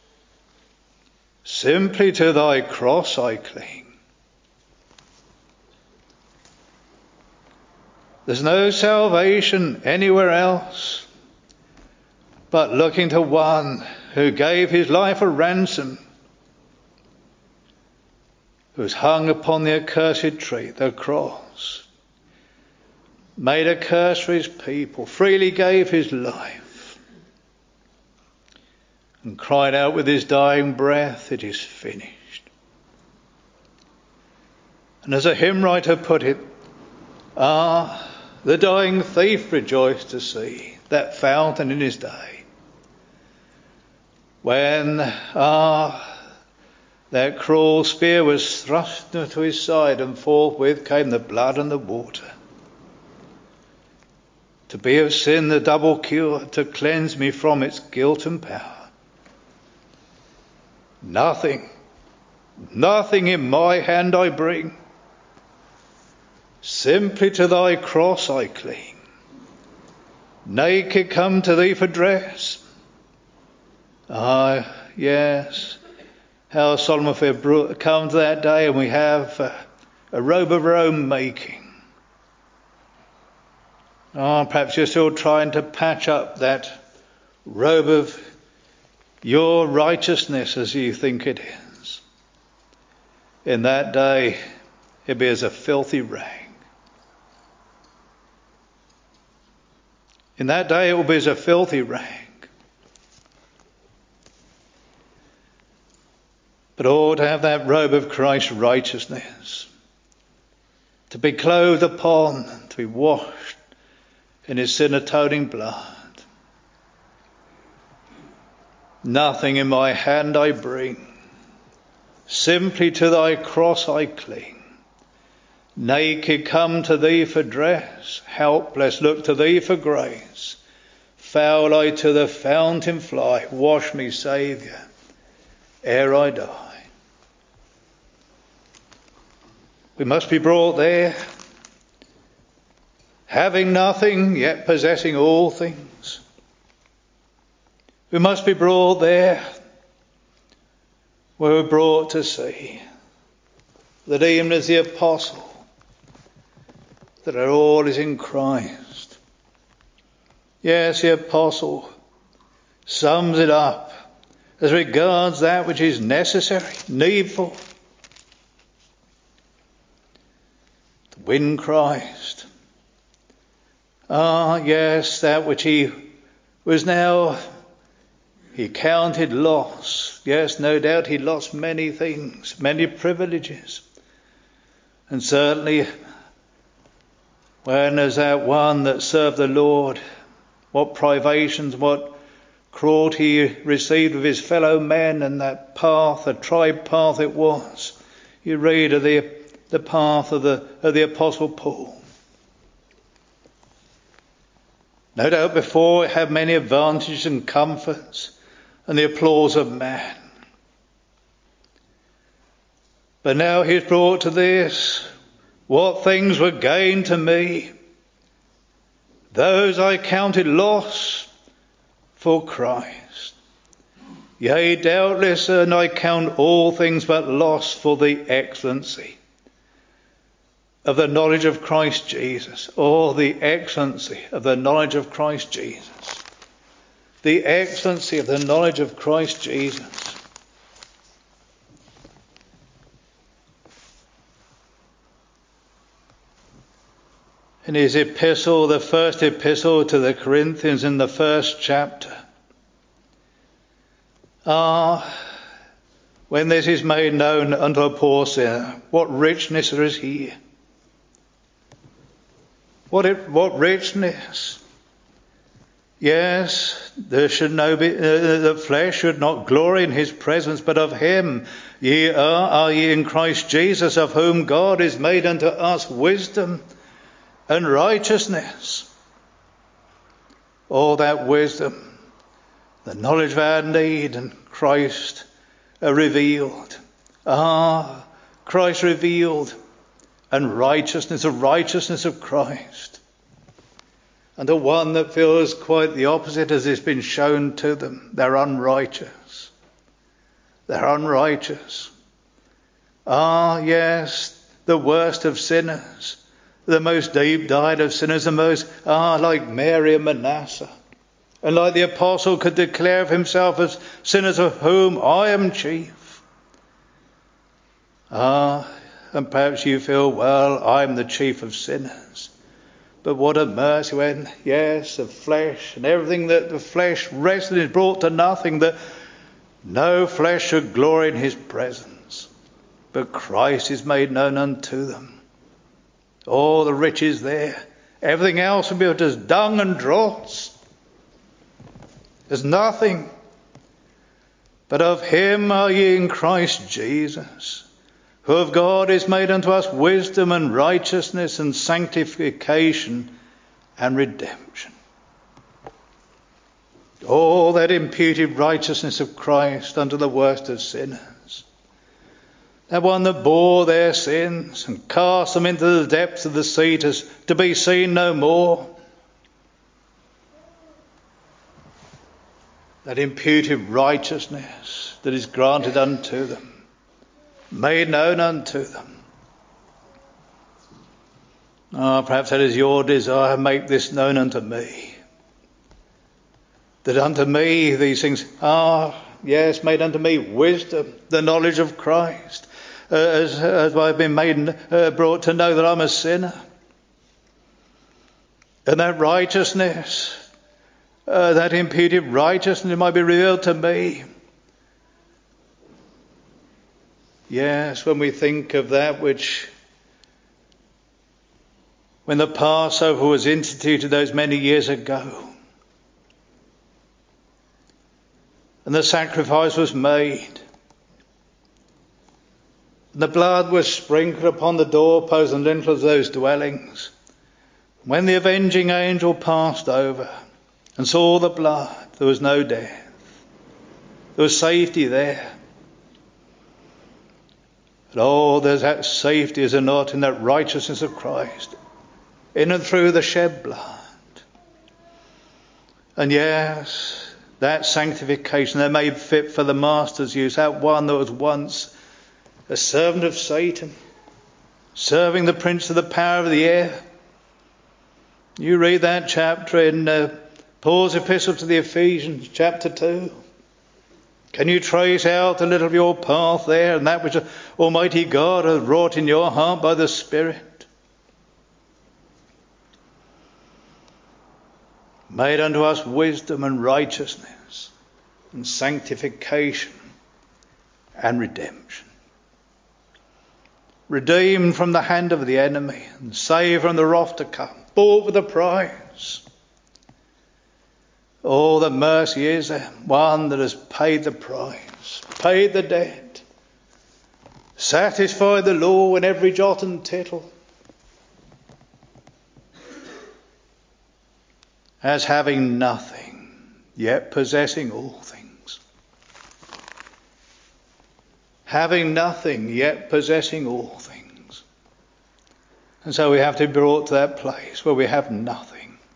simply to thy cross I cling. There's no salvation anywhere else, but looking to one who gave his life a ransom, who's hung upon the accursed tree, the cross, made a curse for his people, freely gave his life, and cried out with his dying breath, it is finished. And as a hymn writer put it, the dying thief rejoiced to see that fountain in his day, when, that cruel spear was thrust into his side, and forthwith came the blood and the water, to be of sin the double cure, to cleanse me from its guilt and power. Nothing in my hand I bring, simply to thy cross I cling. Naked come to thee for dress. Ah, yes, how solemn if we come to that day and we have a robe of our own making. Perhaps you're still trying to patch up that robe of your righteousness as you think it is. In that day, it'll be as a filthy rag. In that day, it will be as a filthy rag. But to have that robe of Christ's righteousness, to be clothed upon, to be washed in his sin-atoning blood. Nothing in my hand I bring, simply to thy cross I cling. Naked come to thee for dress, helpless look to thee for grace. Foul I to the fountain fly, wash me, Saviour, ere I die. We must be brought there, having nothing, yet possessing all things. We must be brought there, where we're brought to see that even as the apostle, that our all is in Christ. Yes, the apostle sums it up as regards that which is necessary, needful, to win Christ. Yes, that which he counted loss. Yes, no doubt he lost many things, many privileges. And certainly, when as that one that served the Lord, what privations, what cruelty he received of his fellow men, and that path, a tried path it was. You read of the path of the Apostle Paul. No doubt before it had many advantages and comforts and the applause of man. But now he's brought to this, what things were gained to me, those I counted loss for Christ. Yea, doubtless, and I count all things but loss for the excellency of the knowledge of Christ Jesus. Oh, the excellency of the knowledge of Christ Jesus. The excellency of the knowledge of Christ Jesus. In his epistle, the first epistle to the Corinthians, in the first chapter, when this is made known unto a poor sinner, what richness there is here. What richness! Yes, the flesh should not glory in his presence, but of him are ye in Christ Jesus, of whom God is made unto us wisdom and righteousness. All that wisdom, the knowledge of our need, and Christ revealed. Christ revealed, and righteousness, the righteousness of Christ. And the one that feels quite the opposite, as it's been shown to them. They're unrighteous. They're unrighteous. Yes, the worst of sinners, the most deep-dyed of sinners, the most, like Mary and Manasseh. And like the apostle could declare of himself as sinners of whom I am chief. And perhaps you feel, well, I'm the chief of sinners. But what a mercy when, yes, the flesh and everything that the flesh rested is brought to nothing, that no flesh should glory in his presence. But Christ is made known unto them. All the riches there. Everything else will be but as dung and dross. There's nothing. But of him are ye in Christ Jesus, who of God is made unto us wisdom and righteousness and sanctification and redemption. All that imputed righteousness of Christ unto the worst of sinners. That one that bore their sins and cast them into the depths of the sea to be seen no more. That imputed righteousness that is granted unto them. Made known unto them. Perhaps that is your desire. Make this known unto me. That unto me these things are, yes, made unto me wisdom, the knowledge of Christ, as I've been brought to know that I'm a sinner. And that righteousness, that imputed righteousness might be revealed to me. Yes, when we think of that which, when the Passover was instituted those many years ago, and the sacrifice was made, and the blood was sprinkled upon the doorposts and lintels of those dwellings, when the avenging angel passed over and saw the blood, there was no death. There was safety there. But there's that safety, is there not, in that righteousness of Christ, in and through the shed blood. And yes, that sanctification, they're made fit for the master's use. That one that was once a servant of Satan, serving the prince of the power of the air. You read that chapter in Paul's epistle to the Ephesians, chapter 2. Can you trace out a little of your path there, and that which Almighty God has wrought in your heart by the Spirit? Made unto us wisdom and righteousness and sanctification and redemption. Redeemed from the hand of the enemy and saved from the wrath to come. Bought with a price. Oh, the mercy is there. One that has paid the price, paid the debt, satisfied the law in every jot and tittle, as having nothing, yet possessing all things. Having nothing, yet possessing all things. And so we have to be brought to that place where we have nothing.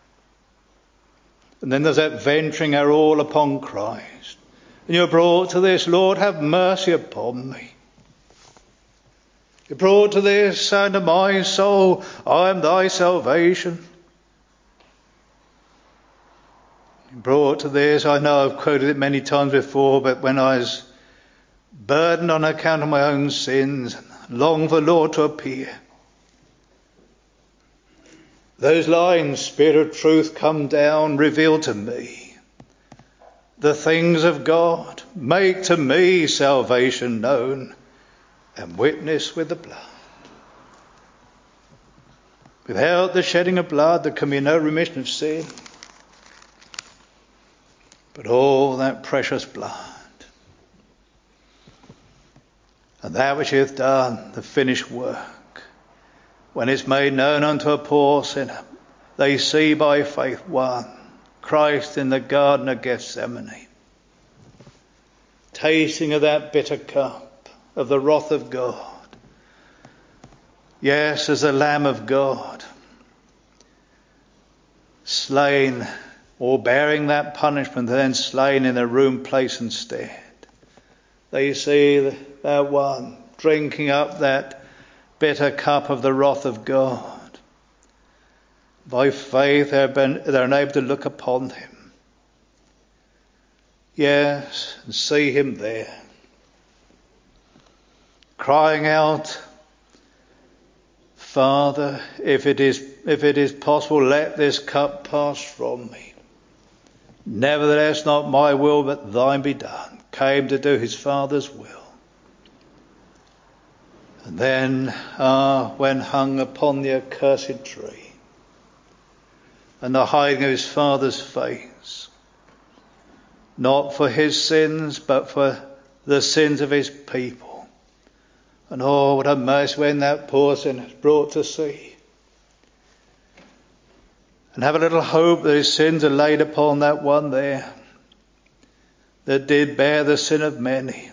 And then there's that venturing our all upon Christ. And you're brought to this, Lord, have mercy upon me. You're brought to this, sound of my soul, I am thy salvation. You're brought to this, I know I've quoted it many times before, but when I was burdened on account of my own sins, longed for the Lord to appear. Those lines, Spirit of truth, come down, reveal to me the things of God. Make to me salvation known and witness with the blood. Without the shedding of blood, there can be no remission of sin. But all that precious blood, and that which he hath done, the finished work, when it's made known unto a poor sinner, they see by faith one, Christ in the Garden of Gethsemane, tasting of that bitter cup of the wrath of God. Yes, as the Lamb of God, slain or bearing that punishment, then slain in a room place instead. They see that one drinking up that bitter cup of the wrath of God. By faith they're enabled to look upon him. Yes, and see him there, crying out, Father, if it is possible, let this cup pass from me. Nevertheless, not my will, but thine be done. Came to do his Father's will. And then, when hung upon the accursed tree, and the hiding of his Father's face, not for his sins, but for the sins of his people. And oh, what a mercy when that poor sinner is brought to see. And have a little hope that his sins are laid upon that one there that did bear the sin of many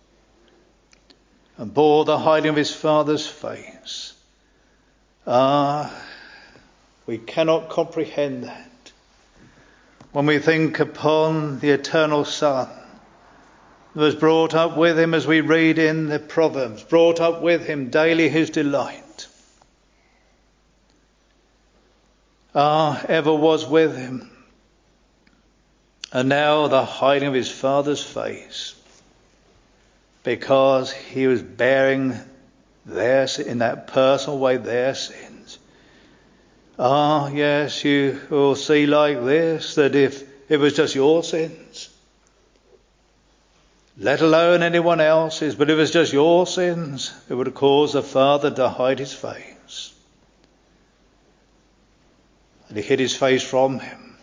and bore the hiding of his Father's face. We cannot comprehend that when we think upon the eternal Son who was brought up with him, as we read in the Proverbs, brought up with him daily his delight. Ever was with him. And now the hiding of his Father's face, because he was bearing in that personal way their sins. Yes, you will see like this, that if it was just your sins, let alone anyone else's, but if it was just your sins, it would have caused the Father to hide his face. And he hid his face from him.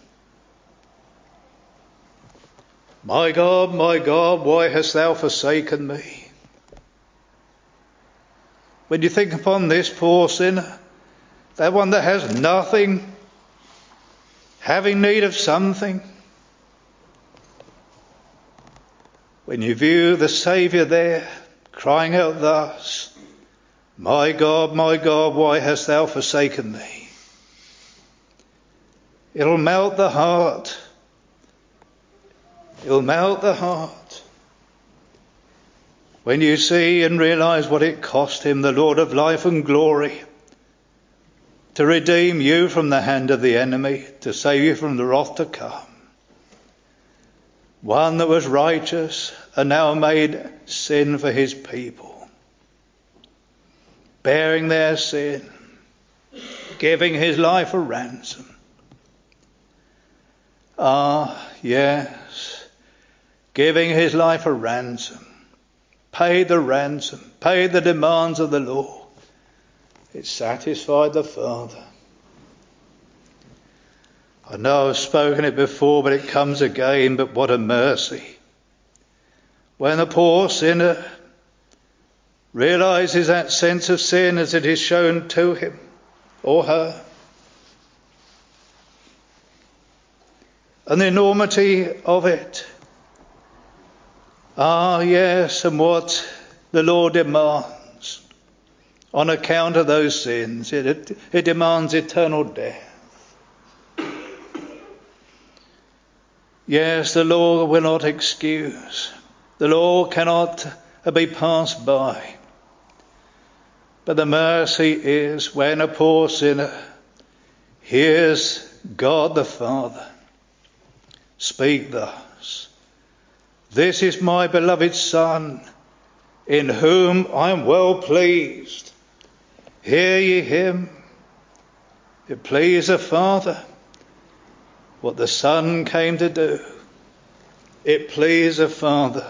My God, why hast thou forsaken me? When you think upon this poor sinner, that one that has nothing, having need of something, when you view the Saviour there, crying out thus, my God, why hast thou forsaken me? It'll melt the heart. It'll melt the heart when you see and realise what it cost him, the Lord of life and glory, to redeem you from the hand of the enemy, to save you from the wrath to come. One that was righteous and now made sin for his people, bearing their sin, giving his life a ransom. Yes, giving his life a ransom, paid the demands of the law. It satisfied the Father. I know I've spoken it before, but it comes again. But what a mercy when a poor sinner realises that sense of sin as it is shown to him or her, and the enormity of it. Yes, and what the law demands on account of those sins. It demands eternal death. Yes, the law will not excuse. The law cannot be passed by. But the mercy is when a poor sinner hears God the Father speak thus, this is my beloved Son, in whom I am well pleased. Hear ye him. It pleased the Father what the Son came to do. It pleased the Father,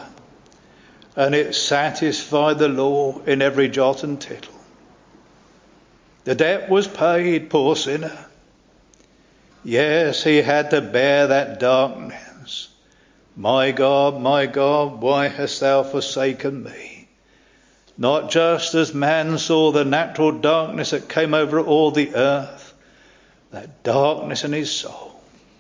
and it satisfied the law in every jot and tittle. The debt was paid, poor sinner. Yes, he had to bear that darkness. My God, why hast thou forsaken me? Not just as man saw the natural darkness that came over all the earth, that darkness in his soul.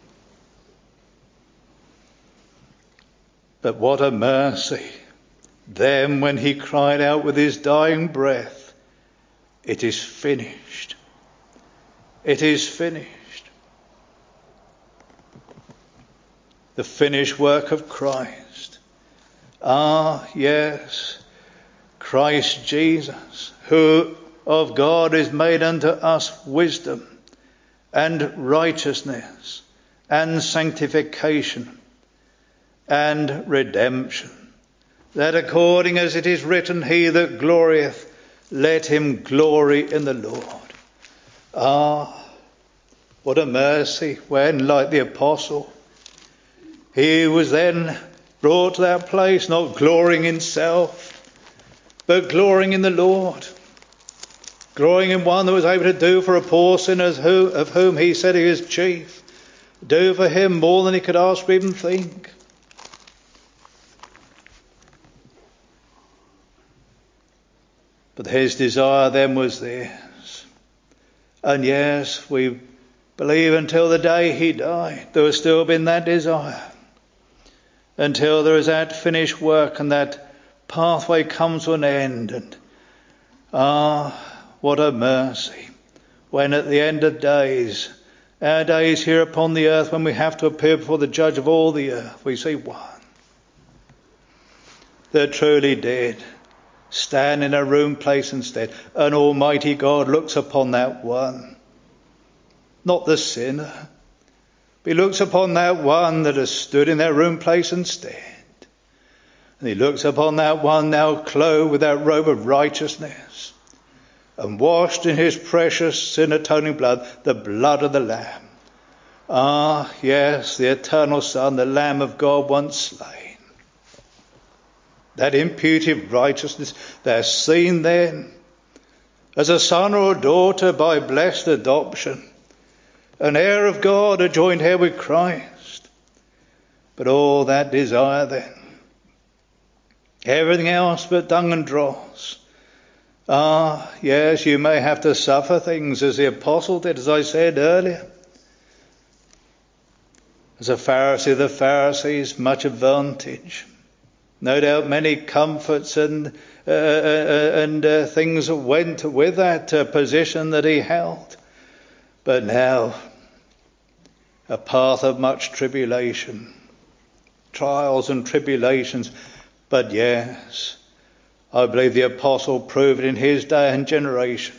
But what a mercy. Then when he cried out with his dying breath, it is finished. It is finished. The finished work of Christ. Ah, yes, Christ Jesus, who of God is made unto us wisdom and righteousness and sanctification and redemption, that according as it is written, he that glorieth, let him glory in the Lord. Ah, what a mercy when, like the apostle, he was then brought to that place, not glorying in self, but glorying in the Lord. Glorying in one that was able to do for a poor sinner of whom he said he is chief. Do for him more than he could ask or even think. But his desire then was this. And yes, we believe until the day he died, there has still been that desire. Until there is that finished work and that pathway comes to an end. And what a mercy when at the end of days, our days here upon the earth, when we have to appear before the judge of all the earth, we see one that truly did stand in a room, place instead. And Almighty God looks upon that one, not the sinner. He looks upon that one that has stood in their room, place instead. And he looks upon that one now clothed with that robe of righteousness and washed in his precious sin atoning blood, the blood of the Lamb. Ah, yes, the eternal Son, the Lamb of God once slain. That imputed righteousness, they're seen then as a son or a daughter by blessed adoption. An heir of God, a joint heir with Christ. But all that desire then, everything else but dung and dross. Ah, yes, you may have to suffer things as the apostle did, as I said earlier. As a Pharisee of the Pharisees, much advantage. No doubt many comforts and things went with that position that he held. But now, a path of much tribulation, trials and tribulations. But yes, I believe the apostle proved in his day and generation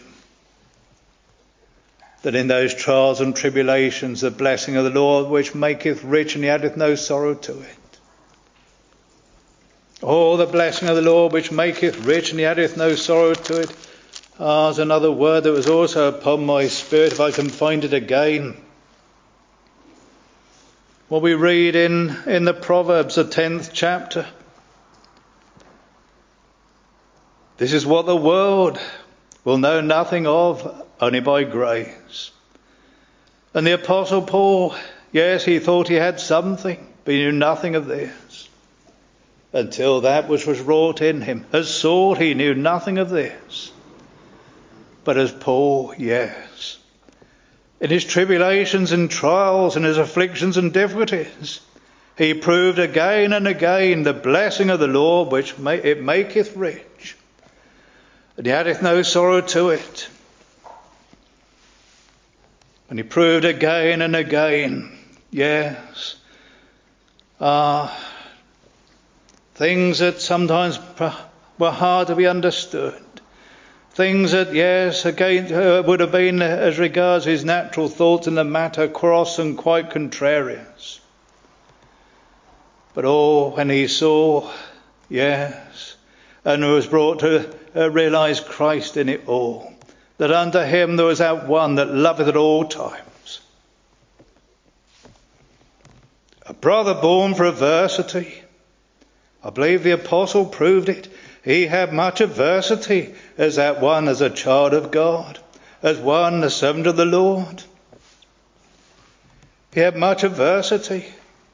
that in those trials and tribulations, the blessing of the Lord which maketh rich and he addeth no sorrow to it. Oh, the blessing of the Lord which maketh rich and he addeth no sorrow to it. Ah, there's another word that was also upon my spirit, if I can find it again. What we read in the Proverbs, the 10th chapter. This is what the world will know nothing of, only by grace. And the Apostle Paul, yes, he thought he had something, but he knew nothing of this. Until that which was wrought in him. As Saul, he knew nothing of this. But as Paul, yes. In his tribulations and trials and his afflictions and difficulties, he proved again and again the blessing of the Lord which it maketh rich, and he addeth no sorrow to it. And he proved again and again, yes, things that sometimes were hard to be understood. Things that, yes, again would have been, as regards his natural thoughts in the matter, cross and quite contrarious. But when he saw, yes, and was brought to realise Christ in it all, that unto him there was that one that loveth at all times. A brother born for adversity. I believe the apostle proved it. He had much adversity as that one, as a child of God. as one, a servant of the Lord. He had much adversity,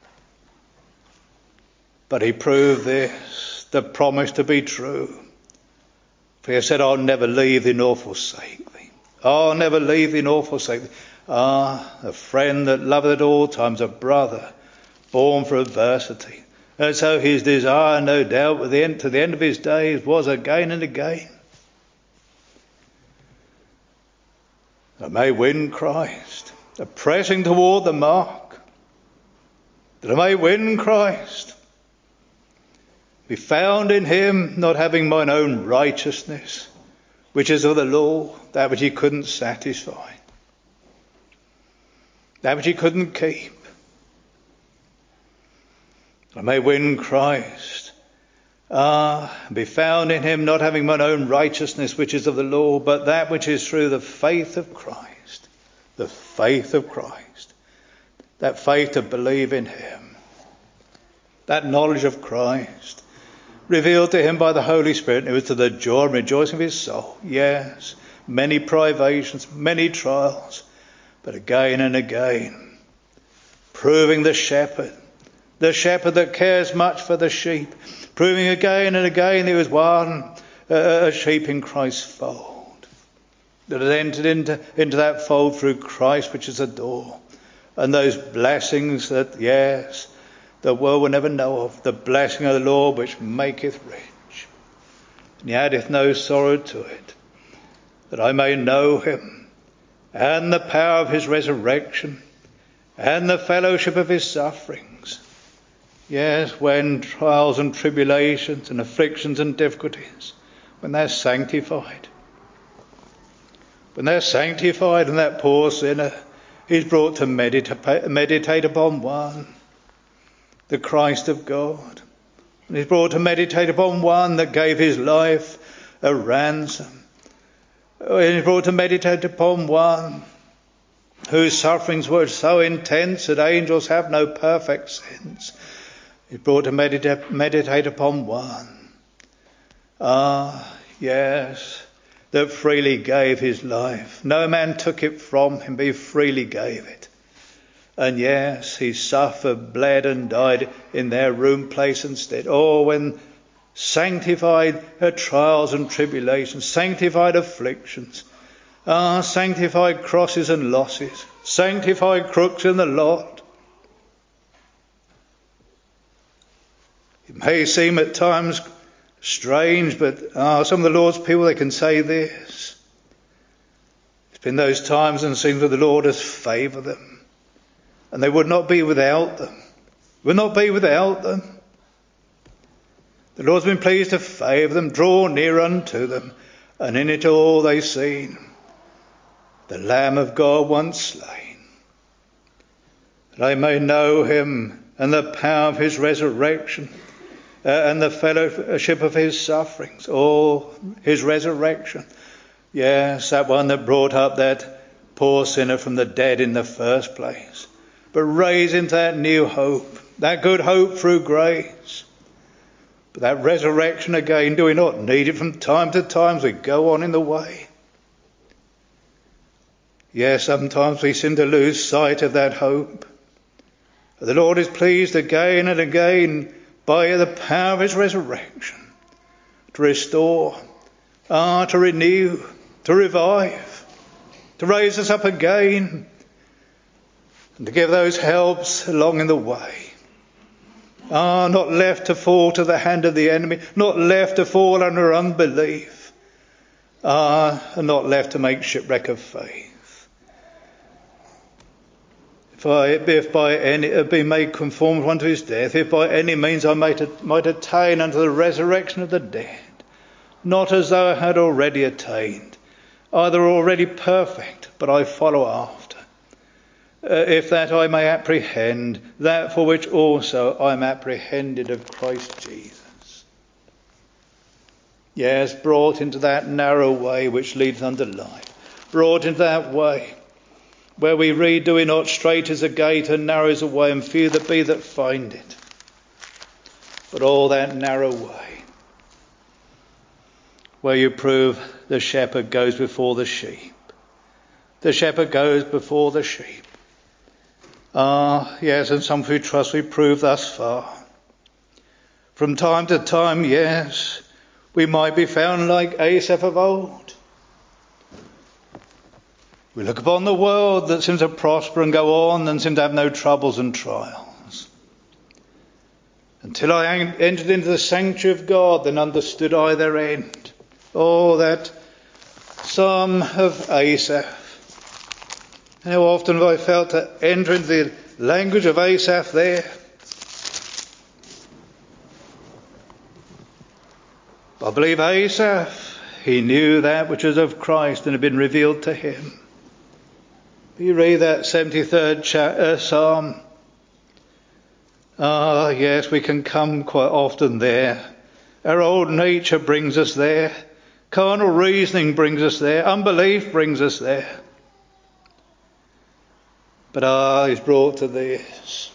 but he proved this, the promise to be true. For he said, I'll never leave thee nor forsake thee. I'll never leave thee nor forsake thee. A friend that loveth at all times, a brother born for adversity. And so his desire, no doubt, to the end of his days was again and again, I may win Christ, a pressing toward the mark, that I may win Christ, be found in him, not having mine own righteousness, which is of the law, that which he couldn't satisfy, that which he couldn't keep. I may win Christ, be found in him, not having mine own righteousness, which is of the law, but that which is through the faith of Christ. The faith of Christ. That faith to believe in him. That knowledge of Christ, revealed to him by the Holy Spirit, it was to the joy and rejoicing of his soul. Yes, many privations, many trials, but again and again, proving the shepherd that cares much for the sheep, proving again and again he was one, a sheep in Christ's fold, that had entered into that fold through Christ, which is the door, and those blessings that, yes, the world will never know of, the blessing of the Lord which maketh rich, and he addeth no sorrow to it, that I may know him, and the power of his resurrection, and the fellowship of his sufferings. Yes, when trials and tribulations and afflictions and difficulties, when they're sanctified. When they're sanctified and that poor sinner is brought to meditate upon one, the Christ of God. And he's brought to meditate upon one that gave his life a ransom. And he's brought to meditate upon one whose sufferings were so intense that angels have no perfect sense. He's brought to meditate upon one. Yes, that freely gave his life. No man took it from him, but he freely gave it. And yes, he suffered, bled and died in their room, place and stead. Oh, when sanctified trials and tribulations, sanctified afflictions, sanctified crosses and losses, sanctified crooks in the lot. It may seem at times strange, but some of the Lord's people, they can say this. It's been those times and it seems that the Lord has favoured them. And they would not be without them. Would not be without them. The Lord's been pleased to favour them, draw near unto them, and in it all they've seen the Lamb of God once slain. That I may know him and the power of his resurrection, and the fellowship of his sufferings, or his resurrection. Yes, that one that brought up that poor sinner from the dead in the first place, but raised into that new hope, that good hope through grace. But that resurrection again, do we not need it from time to time as we go on in the way? Yes, sometimes we seem to lose sight of that hope. But the Lord is pleased again and again by the power of his resurrection to restore, to renew, to revive, to raise us up again, and to give those helps along in the way. Not left to fall to the hand of the enemy, not left to fall under unbelief, and not left to make shipwreck of faith. If by any be made conformed unto his death, if by any means I might attain unto the resurrection of the dead, not as though I had already attained, either already perfect, but I follow after. If that I may apprehend that for which also I am apprehended of Christ Jesus. Yes, brought into that narrow way which leads unto life, brought into that way where we read, do we not, straight is the gate and narrow is the way, and few there be that find it. But all that narrow way, where you prove the shepherd goes before the sheep, The shepherd goes before the sheep. Yes, and some who trust we prove thus far. From time to time, yes, we might be found like Asaph of old. We look upon the world that seems to prosper and go on and seems to have no troubles and trials. Until I entered into the sanctuary of God, then understood I their end. Oh, that psalm of Asaph. How often have I felt to enter into the language of Asaph there? I believe Asaph, he knew that which was of Christ and had been revealed to him. You read that 73rd Psalm. Yes, we can come quite often there. Our old nature brings us there. Carnal reasoning brings us there. Unbelief brings us there. But he's brought to this.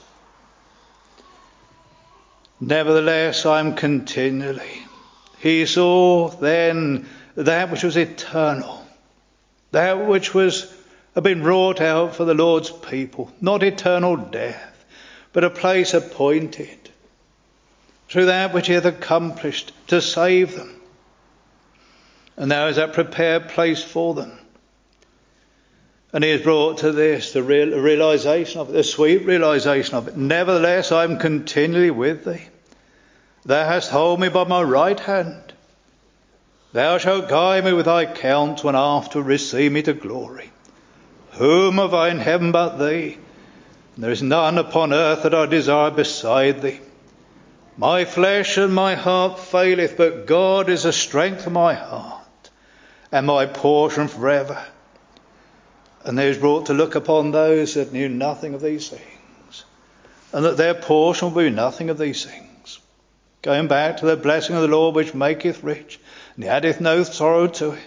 Nevertheless, I'm continually. He saw then that which was eternal, that which had been wrought out for the Lord's people, not eternal death, but a place appointed through that which he hath accomplished to save them. And now is that prepared place for them. And he is brought to this, the realisation of it, the sweet realisation of it. Nevertheless, I am continually with thee. Thou hast held me by my right hand. Thou shalt guide me with thy counsel, and after receive me to glory. Whom have I in heaven but thee? And there is none upon earth that I desire beside thee. My flesh and my heart faileth, but God is the strength of my heart, and my portion forever. And they was brought to look upon those that knew nothing of these things, and that their portion will be nothing of these things. Going back to the blessing of the Lord which maketh rich, and he addeth no sorrow to it.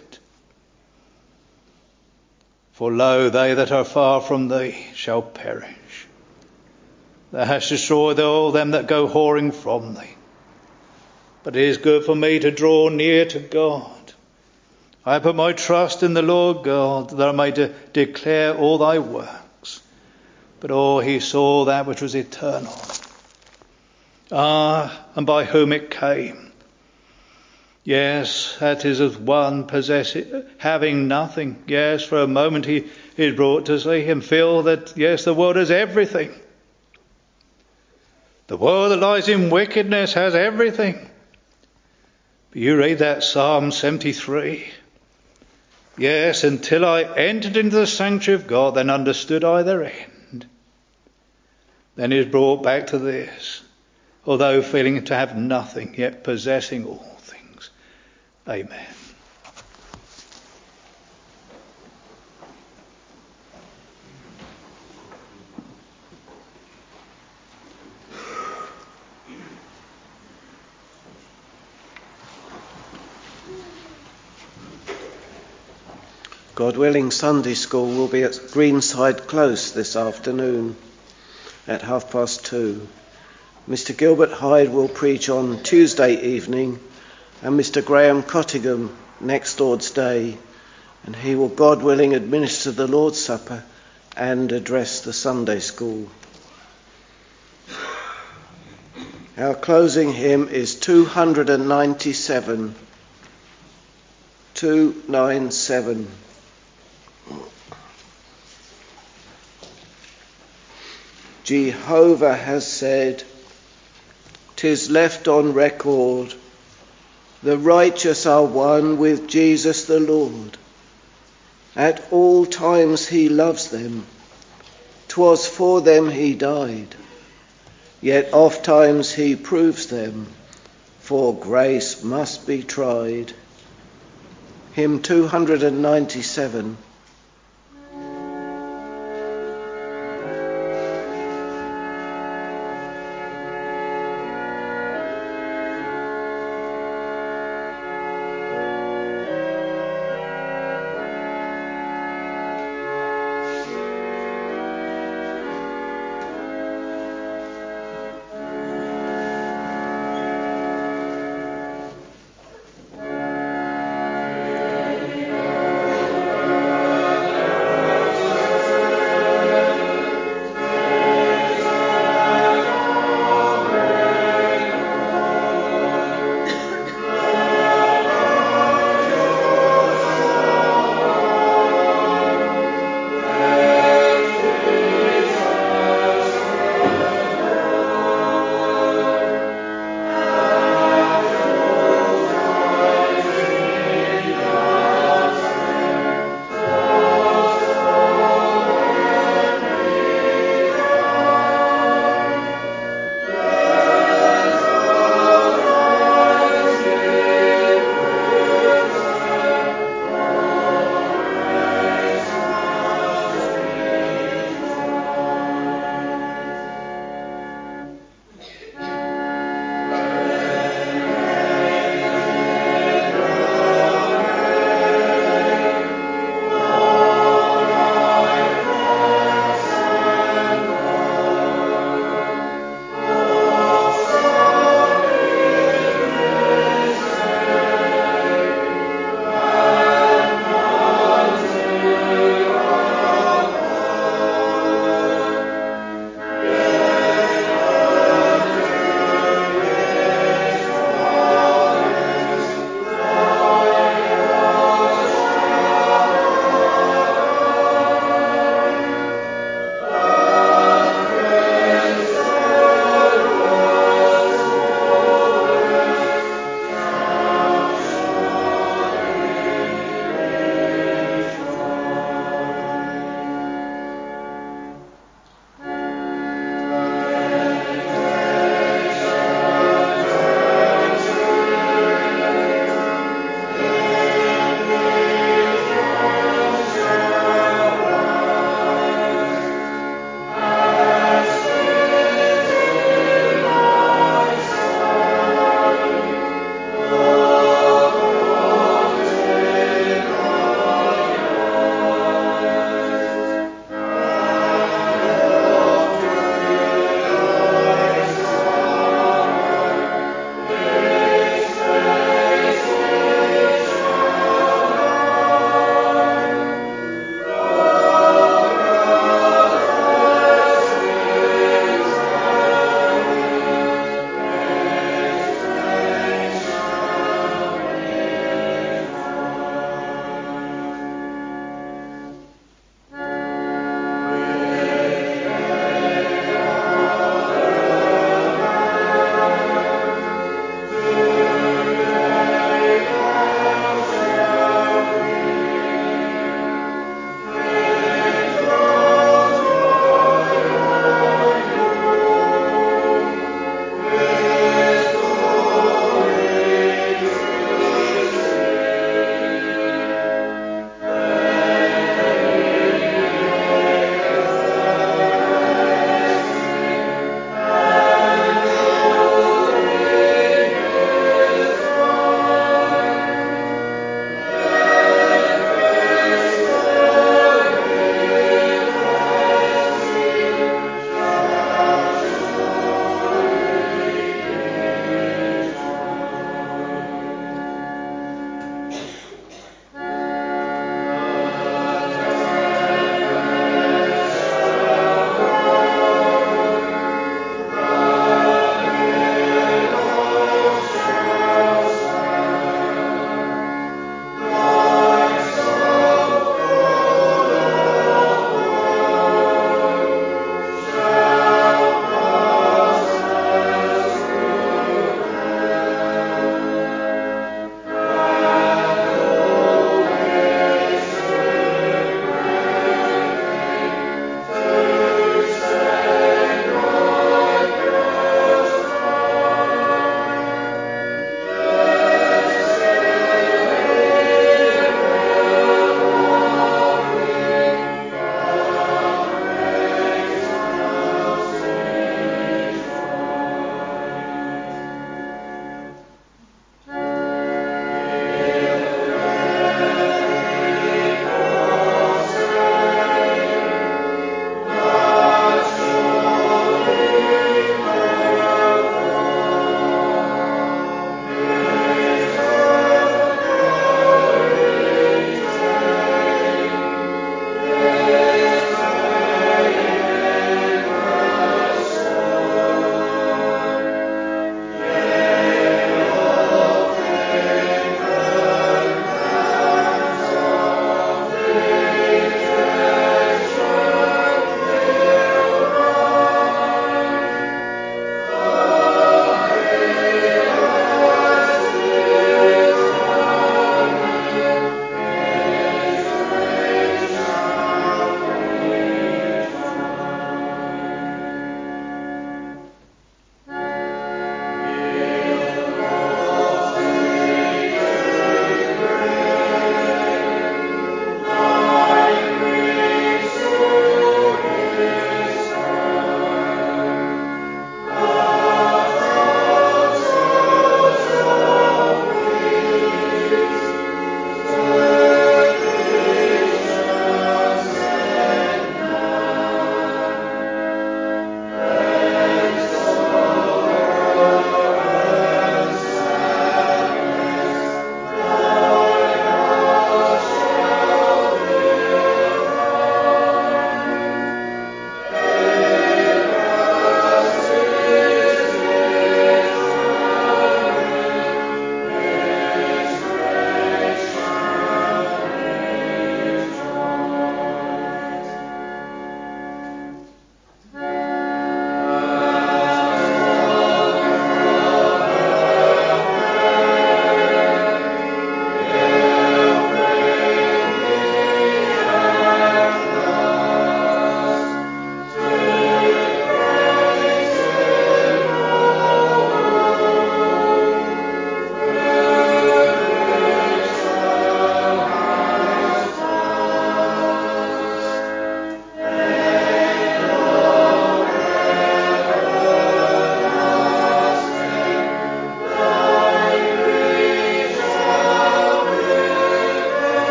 For lo, they that are far from thee shall perish. Thou hast destroyed all them that go whoring from thee. But it is good for me to draw near to God. I put my trust in the Lord God, that I may declare all thy works. But he saw that which was eternal. And by whom it came. Yes, that is as one possessing, having nothing. Yes, for a moment he is brought to see him, feel that, yes, the world has everything. The world that lies in wickedness has everything. But you read that Psalm 73. Yes, until I entered into the sanctuary of God, then understood I their end. Then he is brought back to this. Although feeling to have nothing, yet possessing all things. Amen. God willing, Sunday school will be at Greenside Close this afternoon at 2:30. Mr. Gilbert Hyde will preach on Tuesday evening, and Mr. Graham Cottingham next Lord's Day, and he will, God willing, administer the Lord's Supper and address the Sunday school. Our closing hymn is 297. 297. Jehovah has said, 'tis left on record, the righteous are one with Jesus the Lord. At all times he loves them. 'Twas for them he died. Yet oft times he proves them, for grace must be tried. Hymn 297.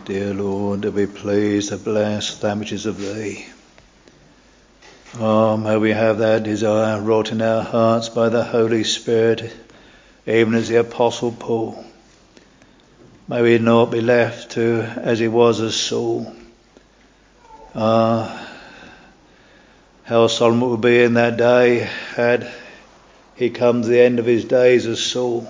Dear Lord, to be pleased to bless that which is of thee. Oh, may we have that desire wrought in our hearts by the Holy Spirit, even as the Apostle Paul. May we not be left to as he was as Saul. How solemn it would be in that day had he come to the end of his days as Saul.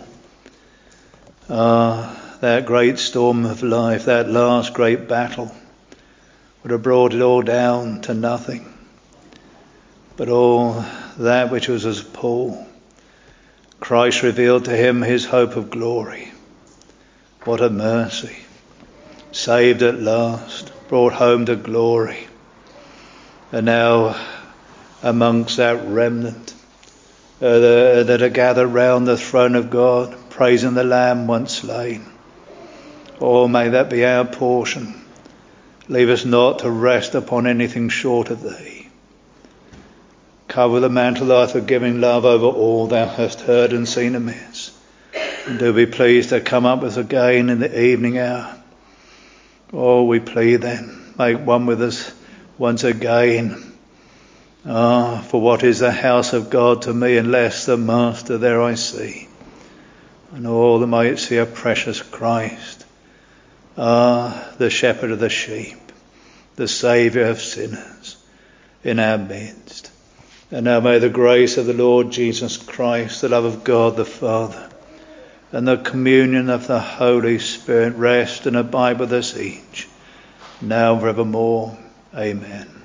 That great storm of life, that last great battle, would have brought it all down to nothing. But all that which was as Paul, Christ revealed to him his hope of glory. What a mercy. Saved at last, brought home to glory. And now amongst that remnant that are gathered round the throne of God, praising the Lamb once slain. Oh, may that be our portion. Leave us not to rest upon anything short of thee. Cover the mantle of thy forgiving love over all thou hast heard and seen amiss. And do be pleased to come up with us again in the evening hour. Oh, we plead then, make one with us once again. For what is the house of God to me unless the Master there I see? And all that might see a precious Christ, the shepherd of the sheep, the saviour of sinners in our midst. And now may the grace of the Lord Jesus Christ, the love of God the Father, and the communion of the Holy Spirit rest and abide with us each, now and forevermore. Amen.